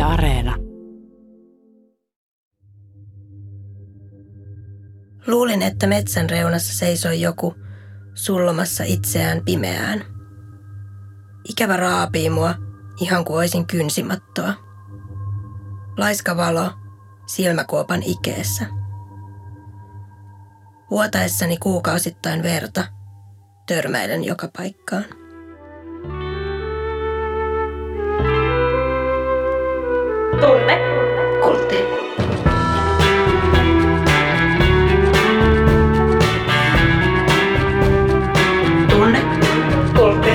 Areena. Luulin, että metsän reunassa seisoi joku sullomassa itseään pimeään. Ikävä raapii mua, ihan kuin oisin kynsimattoa. Laiska valo silmäkuopan ikeessä. Vuotaessani kuukausittain verta, törmäilen joka paikkaan. Tunne kultti. Tunne kultti.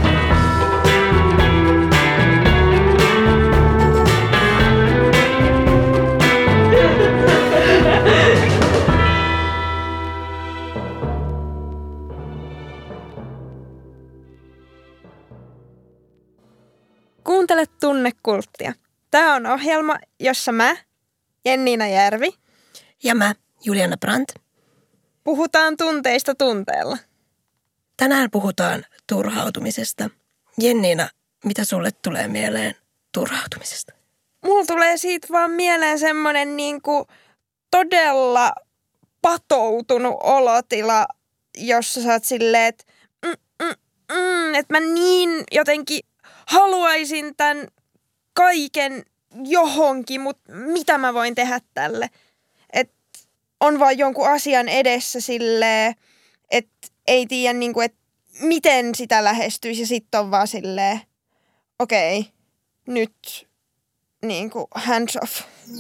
Kuuntele Tunnekulttia. Tämä on ohjelma, jossa mä, Jenniina Järvi, Ja mä, Juliana Brandt. puhutaan tunteista tunteella. Tänään puhutaan turhautumisesta. Jenniina, mitä sulle tulee mieleen turhautumisesta? Mulla tulee siitä vaan mieleen semmoinen niinku todella patoutunut olotila, jossa sä oot silleen, että et mä niin jotenkin haluaisin tämän kaiken johonkin, mutta mitä mä voin tehdä tälle? Että on vaan jonkun asian edessä silleen, että ei tiedä niinku, että miten sitä lähestyisi ja sitten on vaan silleen, okei, nyt niinku hands off.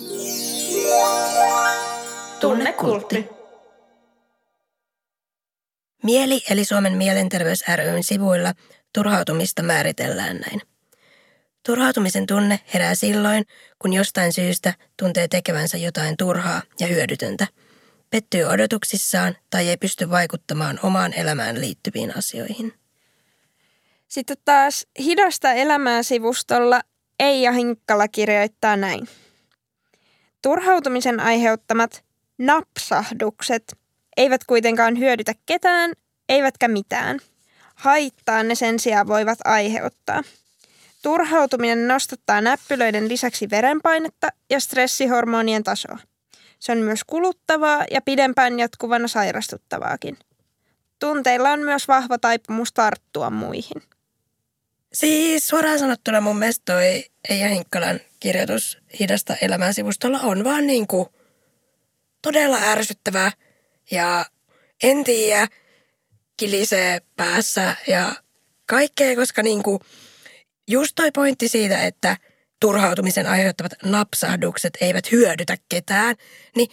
Tunne kultti. Mieli eli Suomen mielenterveys ry:n sivuilla turhautumista määritellään näin. Turhautumisen tunne herää silloin, kun jostain syystä tuntee tekevänsä jotain turhaa ja hyödytöntä, pettyy odotuksissaan tai ei pysty vaikuttamaan omaan elämään liittyviin asioihin. Sitten taas Hidasta elämää -sivustolla Eija Hinkkala kirjoittaa näin. Turhautumisen aiheuttamat napsahdukset eivät kuitenkaan hyödytä ketään, eivätkä mitään. Haittaa ne sen sijaan voivat aiheuttaa. Turhautuminen nostattaa näppylöiden lisäksi verenpainetta ja stressihormonien tasoa. Se on myös kuluttavaa ja pidempään jatkuvana sairastuttavaakin. Tunteilla on myös vahva taipumus tarttua muihin. Siis suoraan sanottuna mun mielestä toi Eija Hinkkalan kirjoitus Hidasta elämää -sivustolla on vaan niinku todella ärsyttävää ja en tiedä, kilisee päässä ja kaikkea, koska niinku just toi pointti siitä, että turhautumisen aiheuttavat napsahdukset eivät hyödytä ketään, niin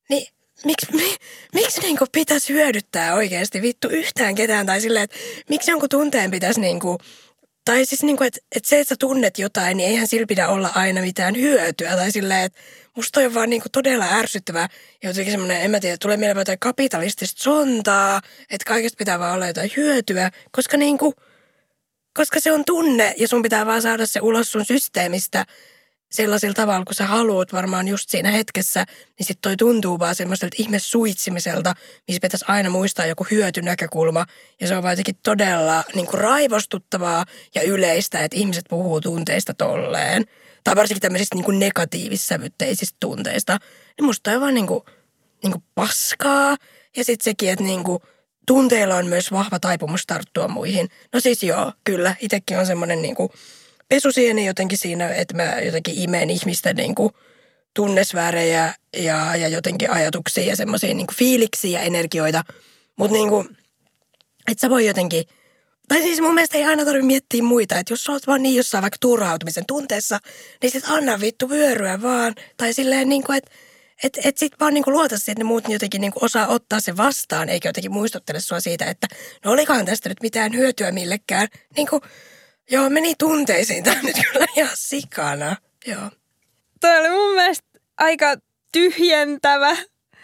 miksi niinku pitäisi hyödyttää oikeasti vittu yhtään ketään tai silleen, että miksi jonkun tunteen pitäisi niinku, tai siis niinku, että se, että sä tunnet jotain, niin eihän sillä pidä olla aina mitään hyötyä tai silleen, että musta toi on vaan niinku todella ärsyttävää ja jotenkin semmoinen, en mä tiedä, tulee mieleen jotain kapitalistista sontaa, että kaikesta pitää vaan olla jotain hyötyä, koska se on tunne ja sun pitää vaan saada se ulos sun systeemistä sellaisella tavalla, kun sä haluat varmaan just siinä hetkessä, niin sit toi tuntuu vaan semmoiselta ihmesuitsimiselta, missä pitäisi aina muistaa joku hyötynäkökulma. Ja se on vaan jotenkin todella niin kuin raivostuttavaa ja yleistä, että ihmiset puhuu tunteista tolleen. Tai varsinkin tämmöisistä niin kuin negatiivissävytteisistä tunteista. Niin musta toi on vaan niin kuin paskaa. Ja sit sekin, että niin kuin tunteilla on myös vahva taipumus tarttua muihin. No siis joo, kyllä. Itsekin on semmoinen niinku pesusieni jotenkin siinä, että mä jotenkin imeen ihmisten niinku tunnesfäärejä ja jotenkin ajatuksia ja semmoisia niinku fiiliksiä ja energioita. Mutta niinku, että sä voi jotenkin, tai siis mun mielestä ei aina tarvitse miettiä muita. Että jos sä oot vaan niin jossain vaikka turhautumisen tunteessa, niin sit anna vittu vyöryä vaan. Tai silleen niinku, että sit vaan niinku luota siihen, että ne muut jotenkin niinku osaa ottaa sen vastaan, eikä jotenkin muistuttele sua siitä, että no olikohan tästä nyt mitään hyötyä millekään. Niinku, joo, meni tunteisiin. Tää on nyt kyllä ihan sikana. Joo. Toi oli mun mielestä aika tyhjentävä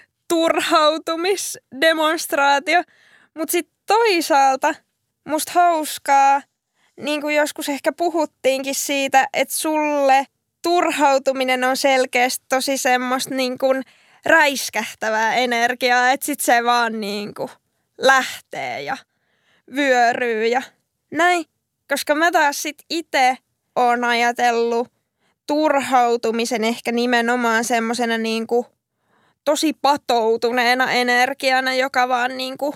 turhautumisdemonstraatio, mutta sitten toisaalta musta hauskaa, niin kuin joskus ehkä puhuttiinkin siitä, että sulle turhautuminen on selkeästi tosi semmoista niin kuin räiskähtävää energiaa, että sit se vaan niin kuin lähtee ja vyöryy ja näin. Koska mä taas sit itse oon ajatellut turhautumisen ehkä nimenomaan semmosena niinku tosi patoutuneena energiana, joka vaan niinku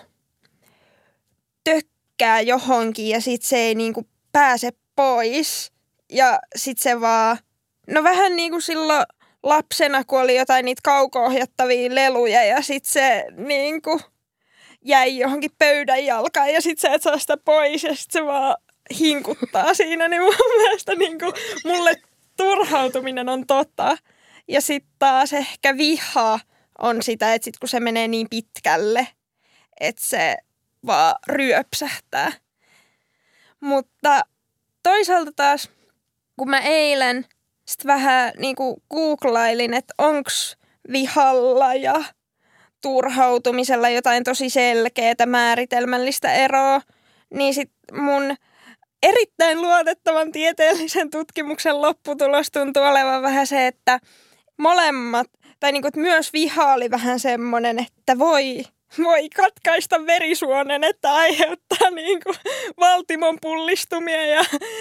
tökkää johonkin ja sit se ei niinku pääse pois. Ja sit se vaan, no vähän niinku silloin lapsena, kun oli jotain niitä kauko-ohjattavia leluja ja sit se niinku jäi johonkin pöydän jalkaan ja sit sä et saa sitä pois ja sit se vaan hinkuttaa siinä, niin mun mielestä niinku mulle turhautuminen on tota. Ja sitten taas ehkä viha on sitä, että sit kun se menee niin pitkälle, että se vaan ryöpsähtää. Mutta toisaalta taas, kun mä eilen sit vähän niinku googlailin, että onks vihalla ja turhautumisella jotain tosi selkeää määritelmällistä eroa, niin sit mun erittäin luotettavan tieteellisen tutkimuksen lopputulos tuntuu olevan vähän se, että molemmat, tai niinku, että myös viha oli vähän semmoinen, että voi katkaista verisuonen, että aiheuttaa niinku valtimon pullistumia ja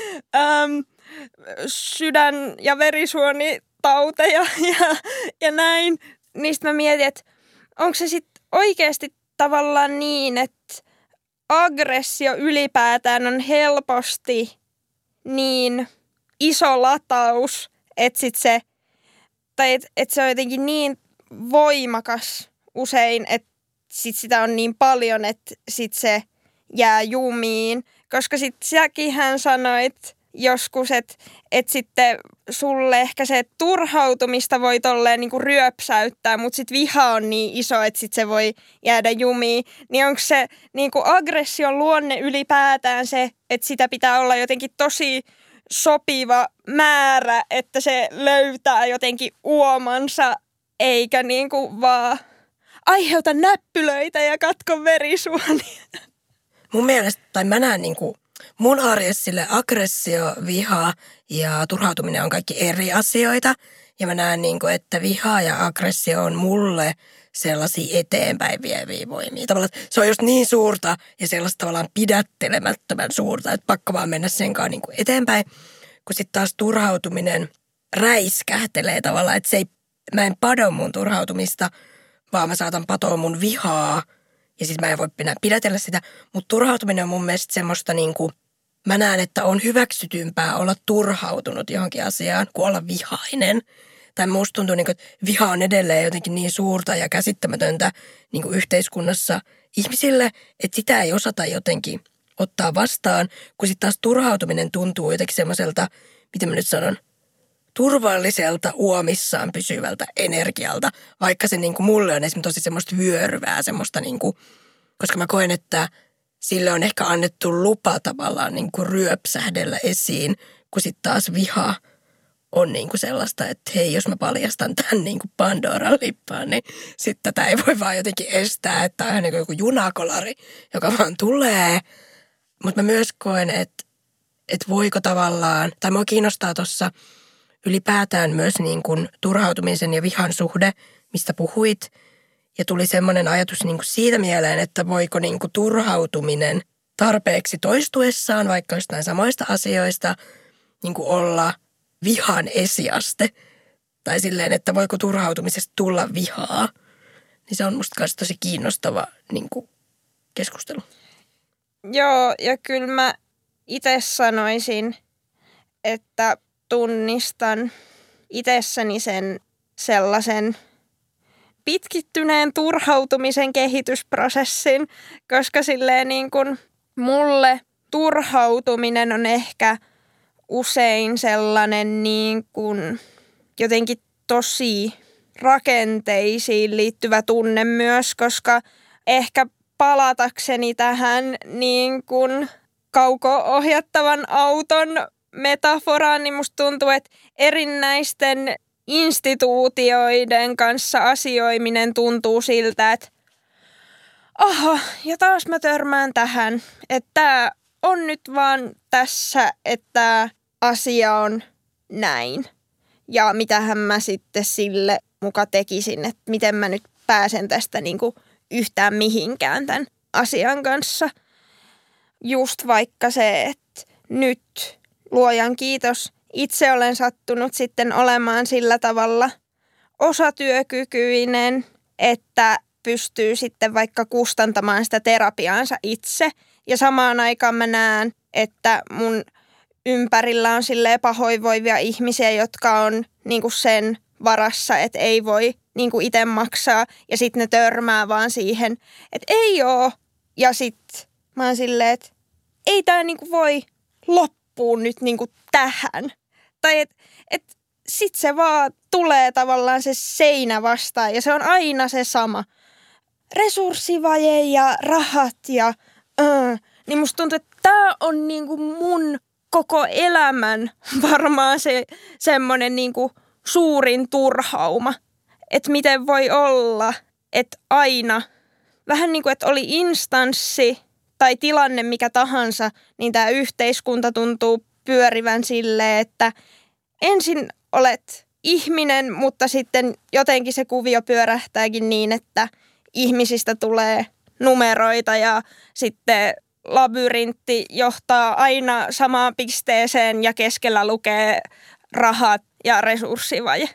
sydän- ja verisuonitauteja ja näin. Niistä mä mietin, että onko se sitten oikeasti tavallaan niin, että aggressio ylipäätään on helposti niin iso lataus, että sit se, tai että se on jotenkin niin voimakas usein, että sit sitä on niin paljon, että sit se jää jumiin. Koska sit säkinhän sanoit joskus, että sitten sulle ehkä se turhautumista voi tolleen niinku ryöpsäyttää, mutta sit viha on niin iso, että sit se voi jäädä jumiin. Niin onko se niinku aggression luonne ylipäätään se, että sitä pitää olla jotenkin tosi sopiva määrä, että se löytää jotenkin uomansa, eikä niinku vaan aiheuta näppylöitä ja katko verisuonia. Mun mielestä, tai mä näen niinku mun arjessa sille aggressio, viha ja turhautuminen on kaikki eri asioita. Ja mä näen, että viha ja aggressio on mulle sellaisia eteenpäin vieviä voimia. Tavallaan se on just niin suurta ja sellaista tavallaan pidättelemättömän suurta, että pakko vaan mennä senkaan eteenpäin. Kun sitten taas turhautuminen räiskähtelee tavallaan, että mä en pado mun turhautumista, vaan mä saatan patoa mun vihaa. Ja siis mä en voi enää pidätellä sitä, mutta turhautuminen on mun mielestä semmoista mä näen, että on hyväksytympää olla turhautunut johonkin asiaan, kuin olla vihainen. Tai musta tuntuu, että viha on edelleen jotenkin niin suurta ja käsittämätöntä yhteiskunnassa ihmisille, että sitä ei osata jotenkin ottaa vastaan, kun sitten taas turhautuminen tuntuu jotenkin semmoiselta, miten mä nyt sanon, turvalliselta uomissaan pysyvältä energialta, vaikka se mulle on esimerkiksi tosi semmoista vyöryvää, semmoista koska mä koen, että sille on ehkä annettu lupa tavallaan ryöpsähdellä esiin, kun sitten taas viha on sellaista, että hei, jos mä paljastan tämän Pandoran lippaan, niin sitten tätä ei voi vaan jotenkin estää, että on ihan joku junakolari, joka vaan tulee. Mutta mä myös koen, että voiko tavallaan, tai mua kiinnostaa tuossa ylipäätään myös turhautumisen ja vihan suhde, mistä puhuit. Ja tuli semmoinen ajatus siitä mieleen, että voiko turhautuminen tarpeeksi toistuessaan, vaikka jostain samoista asioista, olla vihan esiaste. Tai silleen, että voiko turhautumisesta tulla vihaa. Niin se on musta myös tosi kiinnostava keskustelu. Joo, ja kyllä mä itse sanoisin, että tunnistan itsessäni sen sellaisen pitkittyneen turhautumisen kehitysprosessin, koska silleen mulle turhautuminen on ehkä usein sellainen jotenkin tosi rakenteisiin liittyvä tunne myös, koska ehkä palatakseni tähän kauko-ohjattavan auton metaforaan, niin musta tuntuu, että erinäisten instituutioiden kanssa asioiminen tuntuu siltä, että aha, ja taas mä törmään tähän, että tää on nyt vaan tässä, että asia on näin. Ja mitähän mä sitten sille muka tekisin, että miten mä nyt pääsen tästä yhtään mihinkään tämän asian kanssa. Just vaikka se, että nyt luojan kiitos itse olen sattunut sitten olemaan sillä tavalla osatyökykyinen, että pystyy sitten vaikka kustantamaan sitä terapiaansa itse. Ja samaan aikaan mä näen, että mun ympärillä on silleen pahoinvoivia ihmisiä, jotka on niinku sen varassa, että ei voi niinku itse maksaa. Ja sitten ne törmää vaan siihen, että ei oo. Ja sitten mä oon silleen, että ei tää niinku voi loppua nyt niinku tähän. Tai että sit se vaan tulee tavallaan se seinä vastaan ja se on aina se sama. Resurssivaje ja rahat ja niin musta tuntuu, että tää on niinku mun koko elämän varmaan se semmonen niinku suurin turhauma. Että miten voi olla, että aina vähän niin kuin, että oli instanssi tai tilanne mikä tahansa, niin tämä yhteiskunta tuntuu pyörivän silleen, että ensin olet ihminen, mutta sitten jotenkin se kuvio pyörähtääkin niin, että ihmisistä tulee numeroita ja sitten labyrintti johtaa aina samaan pisteeseen ja keskellä lukee rahat ja resurssivaje.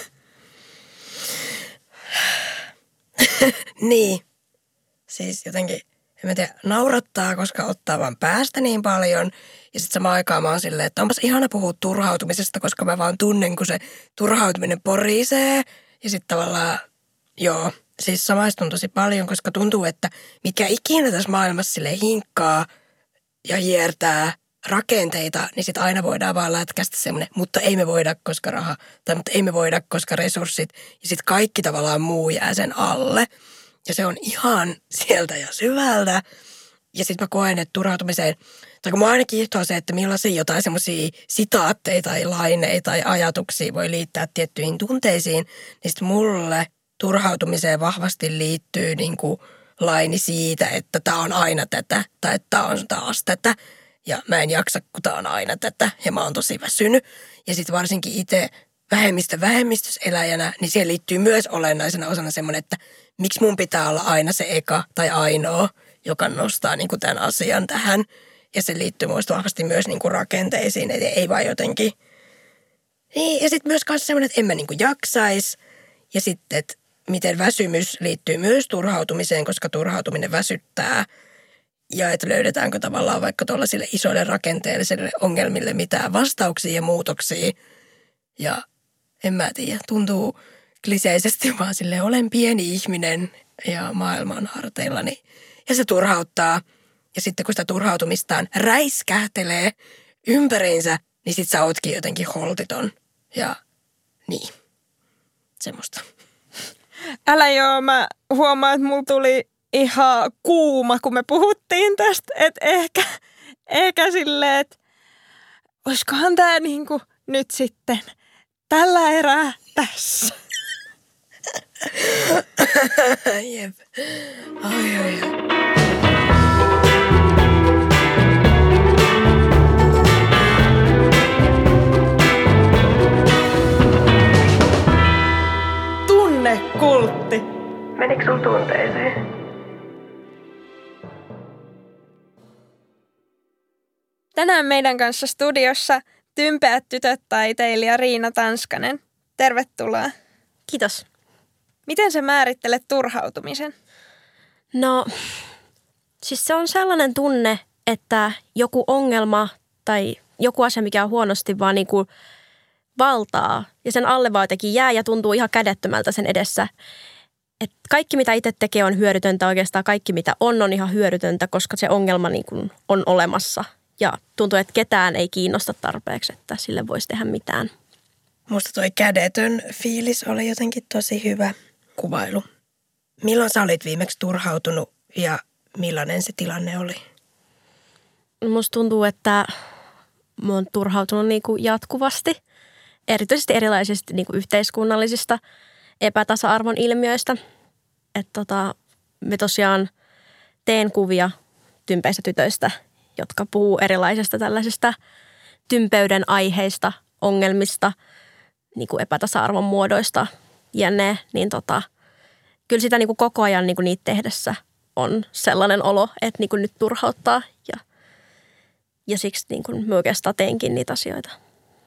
Niin. Siis jotenkin, en mä tiedä, naurattaa, koska ottaa vaan päästä niin paljon. Ja sitten samaan aikaan mä oon silleen, että onpas ihana puhua turhautumisesta, koska mä vaan tunnen, kun se turhautuminen porisee. Ja sitten tavallaan, joo, siis samaistun tosi paljon, koska tuntuu, että mikä ikinä tässä maailmassa silleen hinkkaa ja hiertää rakenteita, niin sitten aina voidaan vaan lätkästä semmoinen, mutta ei me voida, koska raha, tai mutta ei me voida, koska resurssit. Ja sitten kaikki tavallaan muu jää sen alle. Ja se on ihan sieltä ja syvältä. Ja sitten mä koen, että turhautumiseen, tai kun mua aina kiihtoo se, että millaisia jotain semmoisia sitaatteja tai laineita tai ajatuksia voi liittää tiettyihin tunteisiin, niin sitten mulle turhautumiseen vahvasti liittyy niin kuin laini siitä, että tää on aina tätä, tai että tää on taas tätä. Ja mä en jaksa, kun tää on aina tätä, ja mä oon tosi väsynyt. Ja sitten varsinkin itse vähemmistöseläjänä, niin siihen liittyy myös olennaisena osana semmoinen, että miksi mun pitää olla aina se eka tai ainoa, joka nostaa niin kuin tämän asian tähän. Ja se liittyy muista vahvasti myös niin kuin rakenteisiin, että ei vaan jotenkin. Niin, ja sitten myös kanssa semmoinen, että en mä niin kuin jaksais. Ja sitten, että miten väsymys liittyy myös turhautumiseen, koska turhautuminen väsyttää. Ja että löydetäänkö tavallaan vaikka tuollaisille isoille rakenteellisille ongelmille mitään vastauksia ja muutoksia. Ja en mä tiedä, tuntuu kliseisesti vaan silleen, olen pieni ihminen ja maailma on harteillani. Ja se turhauttaa. Ja sitten kun sitä turhautumistaan räiskähtelee ympäriinsä, niin sit sä ootkin jotenkin holtiton. Ja niin, semmoista. Älä joo, mä huomaan, että mulla tuli ihan kuuma, kun me puhuttiin tästä. Että ehkä silleen, että olisikohan tää niinku nyt sitten tällä erää tässä. Jep. Ai. Tunnekultti. Menikö sun tunteeseen? Tänään meidän kanssa studiossa tympeät tytöt taiteilija Riina Tanskanen. Tervetuloa. Kiitos. Miten sä määrittelet turhautumisen? No, siis se on sellainen tunne, että joku ongelma tai joku asia, mikä on huonosti, vaan niin kuin valtaa ja sen alle vaan jotenkin jää ja tuntuu ihan kädettömältä sen edessä. Et kaikki, mitä itse tekee, on hyödytöntä oikeastaan. Kaikki, mitä on ihan hyödytöntä, koska se ongelma niin kuin on olemassa. Ja tuntuu, että ketään ei kiinnosta tarpeeksi, että sille voisi tehdä mitään. Musta toi kädetön fiilis oli jotenkin tosi hyvä kuvailu. Milloin sä olit viimeksi turhautunut ja millainen se tilanne oli? Musta tuntuu, että mä oon turhautunut niin kuin jatkuvasti. Erityisesti erilaisista niin kuin yhteiskunnallisista epätasa-arvon ilmiöistä. Että me tosiaan teen kuvia tympeistä tytöistä, jotka puhuu erilaisista tällaisista tympeyden aiheista, ongelmista, niin kuin epätasa-arvon muodoista jne. Niin kyllä sitä niin kuin koko ajan niin kuin niitä tehdessä on sellainen olo, että niin kuin nyt turhauttaa ja siksi niin kuin mä oikeastaan teenkin niitä asioita.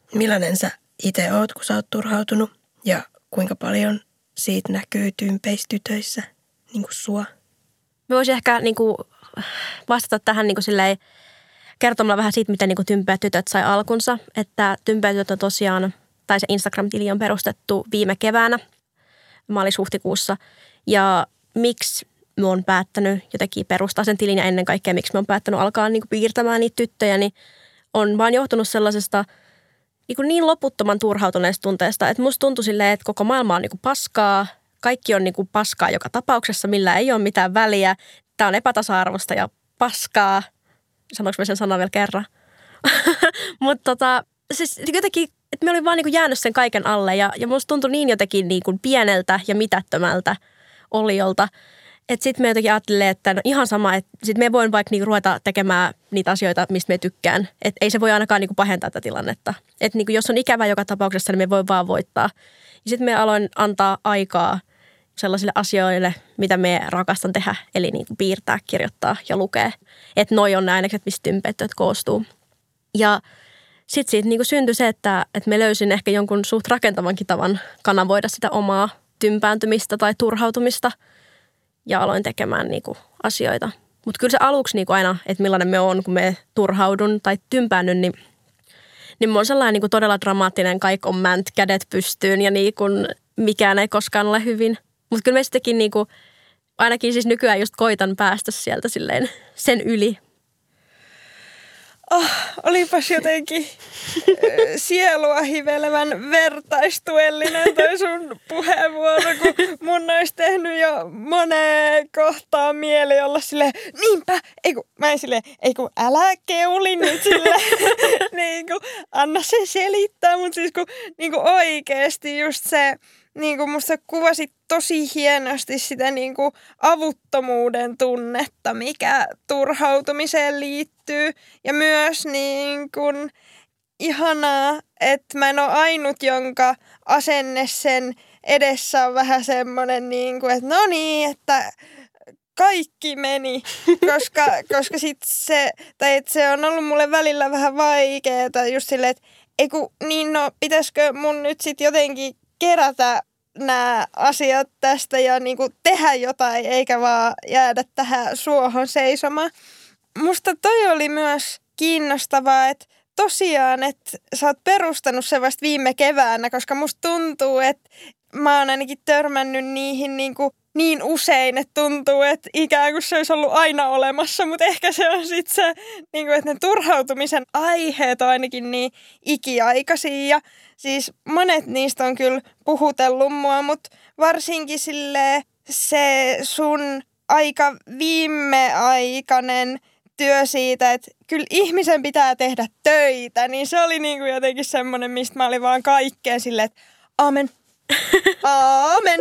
Millainen sä itse oot, kun sä oot turhautunut ja kuinka paljon siitä näkyy tympeistytöissä niin kuin sua? Mä voisin ehkä niin kuin vastata tähän niin kuin silleen, kertomalla vähän siitä, miten niin kuin tympeät tytöt sai alkunsa. Että tympeät tytöt on tosiaan, tai se Instagram-tili on perustettu viime keväänä, maalis-huhtikuussa. Ja miksi mä oon päättänyt jotenkin perustaa sen tilin ja ennen kaikkea miksi mä oon päättänyt alkaa niin kuin piirtämään niitä tyttöjä, niin on vaan johtunut sellaisesta niin loputtoman turhautuneesta tunteesta, että musta tuntui silleen, että koko maailma on niin kuin paskaa. Kaikki on niin kuin paskaa joka tapauksessa, millä ei ole mitään väliä. Tämä on epätasa-arvosta ja paskaa. Sanoinko mä sen sanan vielä kerran? Mutta siis jotenkin, että mä olin vaan niin kuin jäänyt sen kaiken alle ja musta tuntui niin jotenkin niin kuin pieneltä ja mitättömältä oliolta. Että sitten me jotenkin ajattelin, että no ihan sama, että sitten me voin vaikka niinku ruveta tekemään niitä asioita, mistä me tykkään. Että ei se voi ainakaan niinku pahentaa tätä tilannetta. Että niinku jos on ikävä joka tapauksessa, niin me voi vaan voittaa. Ja sitten me aloin antaa aikaa sellaisille asioille, mitä me rakastan tehdä. Eli niinku piirtää, kirjoittaa ja lukea. Että noi on ne ainekset, mistä tympeet koostuu. Ja sitten siitä niinku syntyi se, että me löysin ehkä jonkun suht rakentavankin tavan kanavoida sitä omaa tympääntymistä tai turhautumista. Ja aloin tekemään niinku asioita. Mutta kyllä se aluksi niinku aina, että millainen me on, kun me turhaudun tai tympäännyn, niin mä oon sellainen niinku todella dramaattinen, kaikki on mänt, kädet pystyyn ja niinku mikään ei koskaan ole hyvin. Mutta kyllä me sittenkin niinku, ainakin siis nykyään just koitan päästä sieltä silleen sen yli. Olipas jotenkin sielua hivelevän vertaistuellinen toi sun puheenvuoro, kun mun olisi tehnyt jo moneen kohtaan mieli olla silleen, niinpä, ei kun älä keuli nyt silleen, niin kuin anna se selittää, mutta siis kun niin kuin oikeasti just se, niin kuin musta kuvasit tosi hienosti sitä niin kuin avuttomuuden tunnetta, mikä turhautumiseen liittyy. Ja myös niin kuin ihanaa, että mä en ole ainut, jonka asenne sen edessä on vähän semmoinen, niin kuin, että no niin, että kaikki meni, koska sit se on ollut mulle välillä vähän vaikeaa just silleen, että pitäisikö mun nyt sit jotenkin kerätä nämä asiat tästä ja niinku tehdä jotain, eikä vaan jäädä tähän suohon seisomaan. Musta toi oli myös kiinnostavaa, että tosiaan, että sä oot perustanut se vasta viime keväänä, koska musta tuntuu, että mä oon ainakin törmännyt niihin niin usein, että tuntuu, että ikään kuin se olisi ollut aina olemassa, mutta ehkä se on sitten se, että ne turhautumisen aiheet on ainakin niin ikiaikaisia. Ja siis monet niistä on kyllä puhutellut mua, mutta varsinkin se sun aika viimeaikainen työ siitä, että kyllä ihmisen pitää tehdä töitä, niin se oli jotenkin semmoinen, mistä mä olin vaan kaikkeen silleen, että aamen, aamen.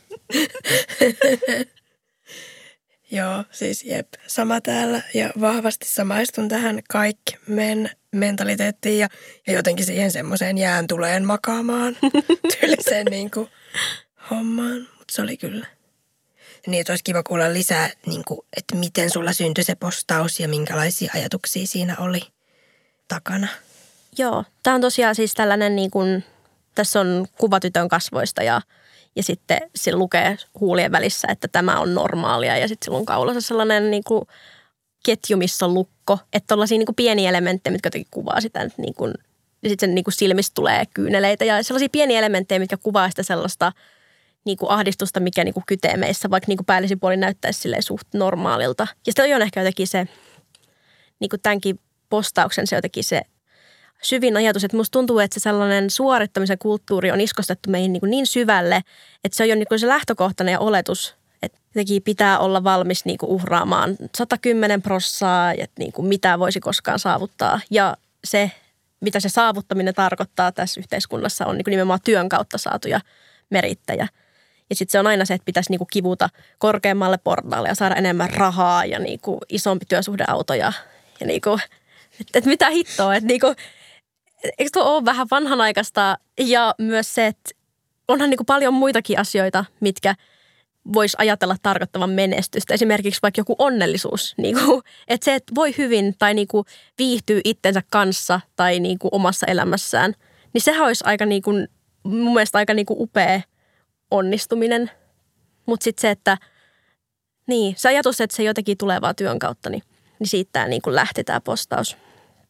Joo, siis jep, sama täällä ja vahvasti samaistun tähän kaikki mentaliteettiin ja jotenkin siihen semmoiseen jään tuleen makaamaan tyyliseen hommaan, mutta se oli kyllä. Niin, että olisi kiva kuulla lisää, että miten sulla syntyi se postaus ja minkälaisia ajatuksia siinä oli takana. Joo, tämä on tosiaan siis tällainen, tässä on kuva tytön kasvoista ja sitten se lukee huulien välissä, että tämä on normaalia ja sitten sillä on kaulassa sellainen ketju, missä on lukko. Että tollaisia pieniä elementtejä, mitkä jotenkin kuvaa sitä, että ja sitten sen silmistä tulee kyyneleitä ja sellaisia pieniä elementtejä, mitkä kuvaa sitä sellaista ahdistusta, mikä kytee meissä, vaikka päällisin puolin näyttäisi silleen suht normaalilta. Ja sitten on ehkä jotenkin se, tämänkin postauksen se jotenkin se syvin ajatus, että musta tuntuu, että se sellainen suorittamisen kulttuuri on iskostettu meihin niin syvälle, että se on jo se lähtökohtainen oletus, että jotenkin pitää olla valmis uhraamaan 110%, että mitä voisi koskaan saavuttaa. Ja se, mitä se saavuttaminen tarkoittaa tässä yhteiskunnassa, on nimenomaan työn kautta saatuja merittäjä. Ja sitten se on aina se, että pitäisi kivuta korkeammalle portaalle ja saada enemmän rahaa ja isompi työsuhdeauto ja että mitä hittoa, että eikö tuo ole vähän vanhanaikaista ja myös se, että onhan paljon muitakin asioita, mitkä voisi ajatella tarkoittavan menestystä. Esimerkiksi vaikka joku onnellisuus, että se, että voi hyvin tai viihtyy itsensä kanssa tai omassa elämässään – Niin sehän olisi aika niin kuin, mun mielestä aika niin kuin upea onnistuminen. Mutta sitten se, että niin, se ajatus, että se jotenkin tulee vaan työn kautta, niin siitä niin kuin lähti tämä postaus.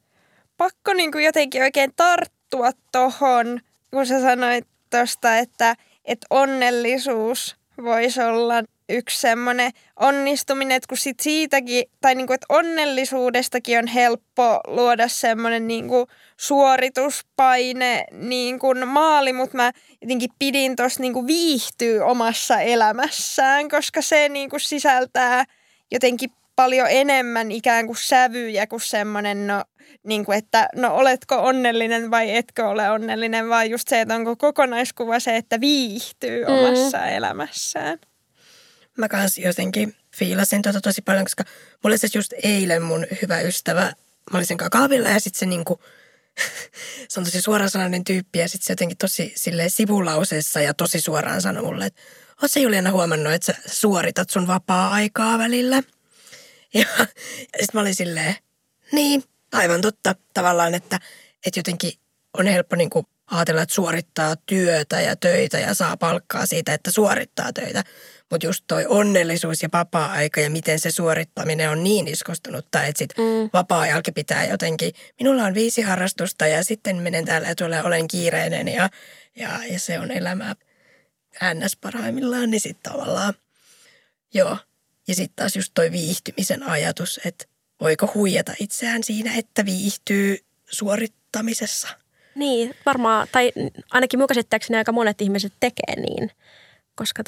Pakko niin kuin jotenkin oikein tarttua tohon, kun sä sanoit tuosta, että onnellisuus voisi olla yksi semmoinen onnistuminen, että kun sit siitäkin, tai niin kuin, että onnellisuudestakin on helppo luoda semmoinen niin kuin suorituspaine niin kuin maali, mutta mä jotenkin pidin tuosta niin kuin viihtyä omassa elämässään, koska se niin kuin sisältää jotenkin paljon enemmän ikään kuin sävyjä kuin semmoinen, niin kuin, että oletko onnellinen vai etkö ole onnellinen, vaan just se, että onko kokonaiskuva se, että viihtyy omassa elämässään. Mä kanssa jotenkin fiilasin tosi paljon, koska mulle se just eilen mun hyvä ystävä, mä olin sen kanssa kahvilla ja sitten se niinku, se on tosi suorasanainen tyyppi ja sitten se jotenkin tosi silleen sivulauseessa ja tosi suoraan sanoi mulle, että oot sä Juliana huomannut, että sä suoritat sun vapaa-aikaa välillä? Ja sitten mä olin silleen, niin, aivan totta tavallaan, että jotenkin on helppo niinku ajatella, että suorittaa työtä ja töitä ja saa palkkaa siitä, että suorittaa töitä. Mutta just toi onnellisuus ja vapaa-aika ja miten se suorittaminen on niin iskostunutta, että sit vapaa-ajalki pitää jotenkin, minulla on 5 harrastusta ja sitten menen täällä ja olen kiireinen ja se on elämää ns. Parhaimmillaan, niin sitten tavallaan, joo. Ja sitten taas just toi viihtymisen ajatus, että voiko huijata itseään siinä, että viihtyy suorittamisessa. Niin, varmaan, tai ainakin minun käsittääkseni aika monet ihmiset tekee niin, koska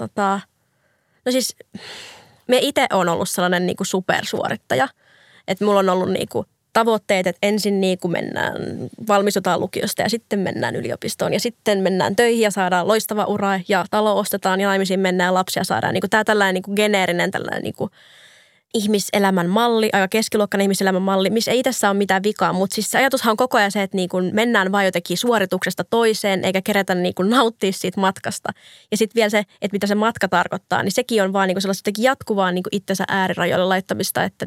no siis, me itse olen ollut sellainen niin kuin supersuorittaja, että mulla on ollut niin kuin tavoitteet, että ensin niin kuin valmistutaan lukiosta ja sitten mennään yliopistoon ja sitten mennään töihin ja saadaan loistava ura ja talo ostetaan ja naimisiin mennään, lapsia saadaan. Niin kuin tämä tällainen niin kuin geneerinen tällainen niin kuin ihmiselämän malli, aika keskiluokkainen ihmiselämän malli, missä ei itsessään ole mitään vikaa, mutta siis se ajatushan on koko ajan se, että niin kuin mennään vaan jotenkin suorituksesta toiseen, eikä kerätä niin kuin nauttia siitä matkasta. Ja sitten vielä se, että mitä se matka tarkoittaa, niin sekin on vaan niin kuin sellaista jotenkin jatkuvaa niin kuin itsensä äärirajoille laittamista, että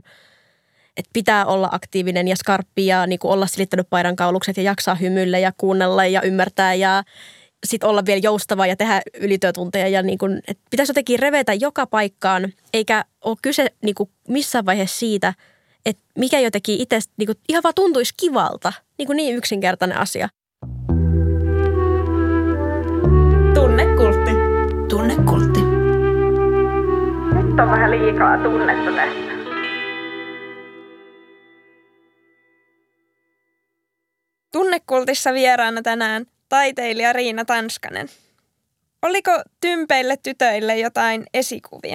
pitää olla aktiivinen ja skarppi ja niin kuin olla silittänyt paidankaulukset ja jaksaa hymyillä ja kuunnella ja ymmärtää ja sitten olla vielä joustava ja tehdä ylityötunteja ja niin kuin, että pitäisi jotenkin revetä joka paikkaan, eikä ole kyse niin kuin missään vaiheessa siitä, että mikä jotenkin itse niin kuin ihan vaan tuntuisi kivalta, niin yksinkertainen asia. Tunnekultti. Tunnekultti. Nyt on vähän liikaa tunnetta tässä. Tunnekultissa vieraana tänään taiteilija Riina Tanskanen. Oliko tympeille tytöille jotain esikuvia?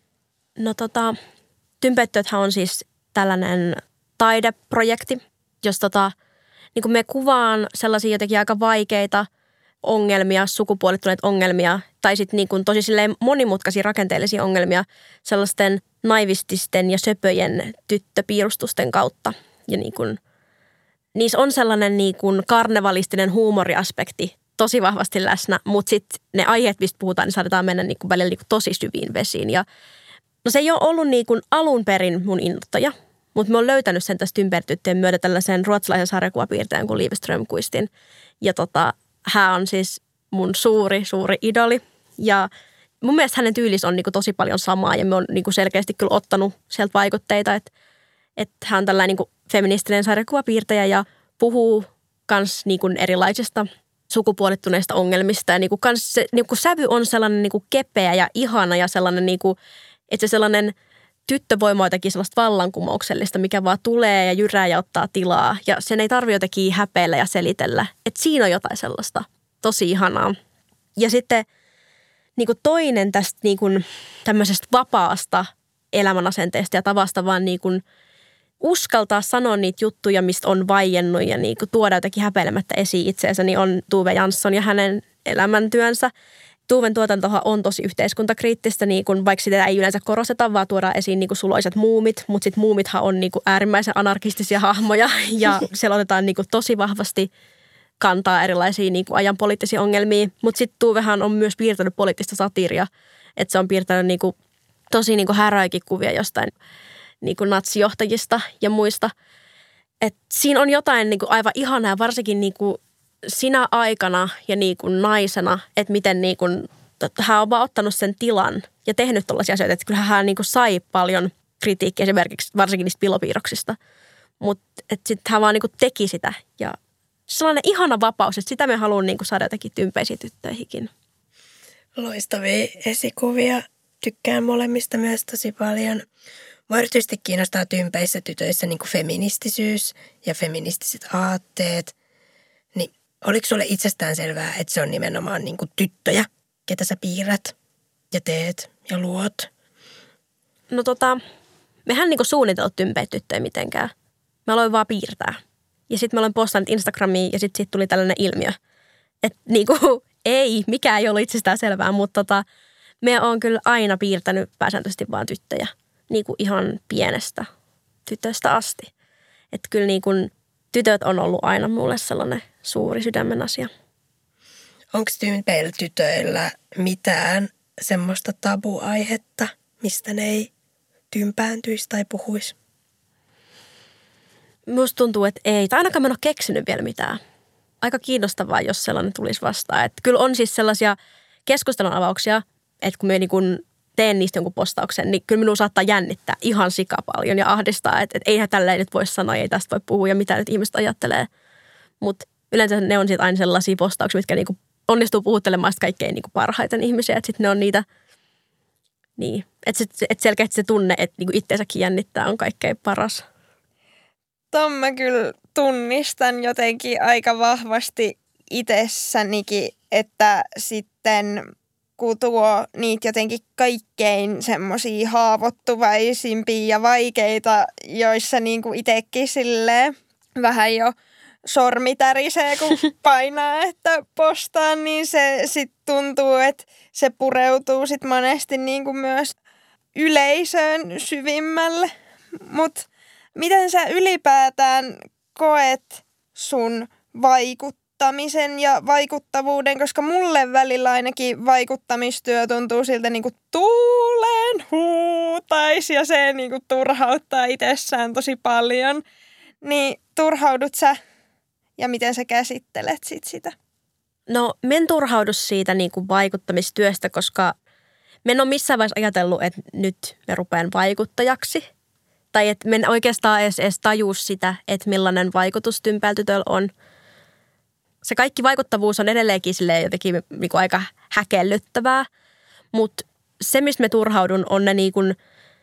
No Tympeittyöthän on siis tällainen taideprojekti, jos niin kuin me kuvaan sellaisia jotenkin aika vaikeita ongelmia, sukupuolittuneita ongelmia tai sitten niin kuin tosi silleen monimutkaisia rakenteellisia ongelmia sellaisten naivististen ja söpöjen tyttöpiirustusten kautta. Ja niin kuin niissä on sellainen niin kuin karnevalistinen huumoriaspekti tosi vahvasti läsnä, mutta sitten ne aiheet, mistä puhutaan, niin saadaan mennä niin kuin välillä niin kuin tosi syviin vesiin. Ja, no se ei ole ollut niin kuin alun perin mun innoittaja, mutta mä oon löytänyt sen tästä Tympeittyöttöjen myötä tällaisen ruotsalaisen sarjakuvapiirtäjän kuin Liv Strömquistin. Ja hän on siis mun suuri idoli. Ja mun mielestä hänen tyylis on niin kuin tosi paljon samaa ja mä oon niin kuin selkeästi kyllä ottanut sieltä vaikutteita, että hän on tällainen niin kuin feministinen sarjakuvapiirtäjä ja puhuu kans niin kuin erilaisista sukupuolittuneista ongelmista. Ja niin kuin kans se niin kuin sävy on sellainen niin kuin kepeä ja ihana ja sellainen, niin kuin, että se sellainen tyttövoima on jotenkin sellaista vallankumouksellista, mikä vaan tulee ja jyrää ja ottaa tilaa. Ja sen ei tarvitse jotenkin häpeillä ja selitellä. Että siinä on jotain sellaista tosi ihanaa. Ja sitten niin kuin toinen tästä niin kuin tämmöisestä vapaasta elämänasenteesta ja tavasta vaan niin kuin uskaltaa sanoa niitä juttuja, mistä on vaiennut ja niin kuin tuoda jotenkin häpeilemättä esiin itseensä, niin on Tove Jansson ja hänen elämäntyönsä. Tuven tuotantohan on tosi yhteiskuntakriittistä, niin kuin, vaikka sitä ei yleensä korosteta, vaan tuodaan esiin niin kuin suloiset muumit, mutta sitten muumithan on niin kuin äärimmäisen anarkistisia hahmoja ja siellä otetaan niin kuin tosi vahvasti kantaa erilaisia niin kuin ajan poliittisia ongelmia, mutta sitten Tuvehan on myös piirtänyt poliittista satiiria, että se on piirtänyt niin kuin tosi niin kuin häröikin kuvia jostain niin kuin natsijohtajista ja muista. Et siinä on jotain niin kuin aivan ihanaa, varsinkin niin kuin sinä aikana ja niin kuin naisena, että miten niin kuin, hän on vaan ottanut sen tilan ja tehnyt tällaisia asioita, että kyllähän hän niin kuin sai paljon kritiikkiä esimerkiksi varsinkin niistä pilopiirroksista, mutta sitten hän vaan niin kuin teki sitä ja sellainen ihana vapaus, että sitä me haluan niin kuin saada jotenkin tympeisiin tyttöihinkin. Loistavia esikuvia. Tykkään molemmista myös tosi paljon. Mua erityisesti kiinnostaa tympeissä tytöissä niin kuin feministisyys ja feministiset aatteet. Niin oliko sulle itsestään selvää, että se on nimenomaan niin kuin tyttöjä, ketä sä piirrät ja teet ja luot? No mehän niin kuin suunnitellut tympeitä tyttöjä mitenkään. Mä aloin vaan piirtää. Ja sitten mä olen postannut Instagramiin ja sitten tuli tällainen ilmiö. Että niinku ei, mikään ei ollut itsestään selvää, mutta me on kyllä aina piirtänyt pääsääntöisesti vaan tyttöjä. Niinku ihan pienestä tytöstä asti. Että kyllä niinku tytöt on ollut aina mulle sellainen suuri sydämen asia. Onko tympeillä tytöillä mitään semmoista tabuaihetta, mistä ne ei tympääntyisi tai puhuisi? Musta tuntuu, että ei. Tai ainakaan mä en ole keksinyt vielä mitään. Aika kiinnostavaa, jos sellainen tulisi vastaan. Että kyllä on siis sellaisia keskustelun avauksia, että kun mä niin teen niistä jonkun postauksen, niin kyllä minun saattaa jännittää ihan sikapaljon ja ahdistaa, että eihän tälleen nyt voi sanoa, ei tästä voi puhua ja mitä nyt ihmiset ajattelee. Mutta yleensä ne on sitten aina sellaisia postauksia, mitkä niin onnistuu puhuttelemaan kaikkein niin parhaiten ihmisiä. Että sitten ne on niitä, niin, että selkeästi se tunne, että niin itseäsäkin jännittää on kaikkein paras. Ton mä kyllä tunnistan jotenkin aika vahvasti itsessänikin, että sitten kun tuo niitä jotenkin kaikkein semmosia haavoittuvaisimpia ja vaikeita, joissa niinku itsekin silleen vähän jo sormi tärisee, kun painaa, että postaan, niin se sitten tuntuu, että se pureutuu sitten monesti niinku myös yleisöön syvimmälle. Mut miten sä ylipäätään koet sun vaikuttamisen ja vaikuttavuuden, koska mulle välillä ainakin vaikuttamistyö tuntuu siltä niinku tuuleen huutais ja se niinku turhauttaa itsessään tosi paljon. Niin turhaudut sä ja miten sä käsittelet sitä? No, en turhaudu siitä niinku vaikuttamistyöstä, koska mä en ole missään vaiheessa ajatellut, että nyt mä rupean vaikuttajaksi. Tai että en oikeastaan edes tajua sitä, että millainen vaikutus tympäillä tytöllä on. Se kaikki vaikuttavuus on edelleenkin jotenkin niin kuin aika häkellyttävää. Mutta se, mistä me turhaudun, on ne niin kuin,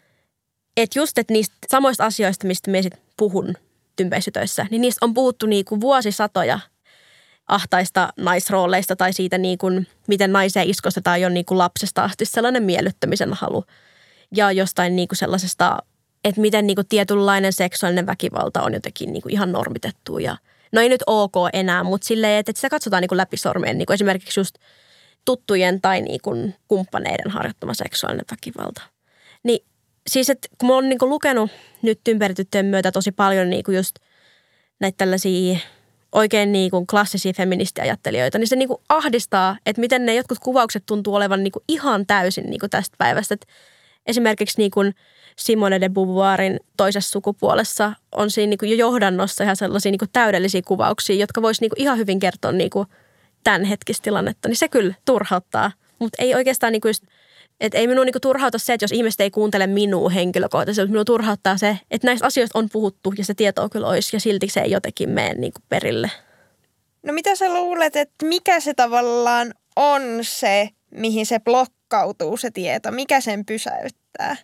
että just että niistä samoista asioista, mistä me sit puhun tympeissä tytöissä, niin niistä on puhuttu niin kuin vuosisatoja ahtaista naisrooleista tai siitä, niin kuin, miten naisia iskostetaan jo niin kuin lapsesta asti sellainen miellyttämisen halu. Ja jostain niin kuin sellaisesta, että miten niinku tietynlainen seksuaalinen väkivalta on jotenkin niinku ihan normitettu ja no ei nyt ok enää, mutta silleen, että sitä katsotaan niinku läpi sormien, niinku esimerkiksi just tuttujen tai niinku kumppaneiden harjoittama seksuaalinen väkivalta. Niin siis, että kun mä oon niinku lukenut nyt tymperityttöjen myötä tosi paljon niinku just näitä tällaisia oikein niinku klassisia feministiajattelijoita, niin se niinku ahdistaa, että miten ne jotkut kuvaukset tuntuu olevan niinku ihan täysin niinku tästä päivästä. Et esimerkiksi niinku Simone de Beauvoirin Toisessa sukupuolessa on siinä niinku jo johdannossa ihan sellaisia niinku täydellisiä kuvauksia, jotka vois niinku ihan hyvin kertoa niinku tämän hetkistä tilannetta. Niin se kyllä turhauttaa, mutta ei oikeastaan niinku just, että ei minua niinku turhauta se, että jos ihmiset ei kuuntele minua henkilökohtaisesti, minua turhauttaa se, että näistä asioista on puhuttu ja se tietoa kyllä olisi ja silti se ei jotenkin mene niinku perille. No mitä sä luulet, että mikä se tavallaan on se, mihin se blokkautuu se tieto, mikä sen pysäyttää?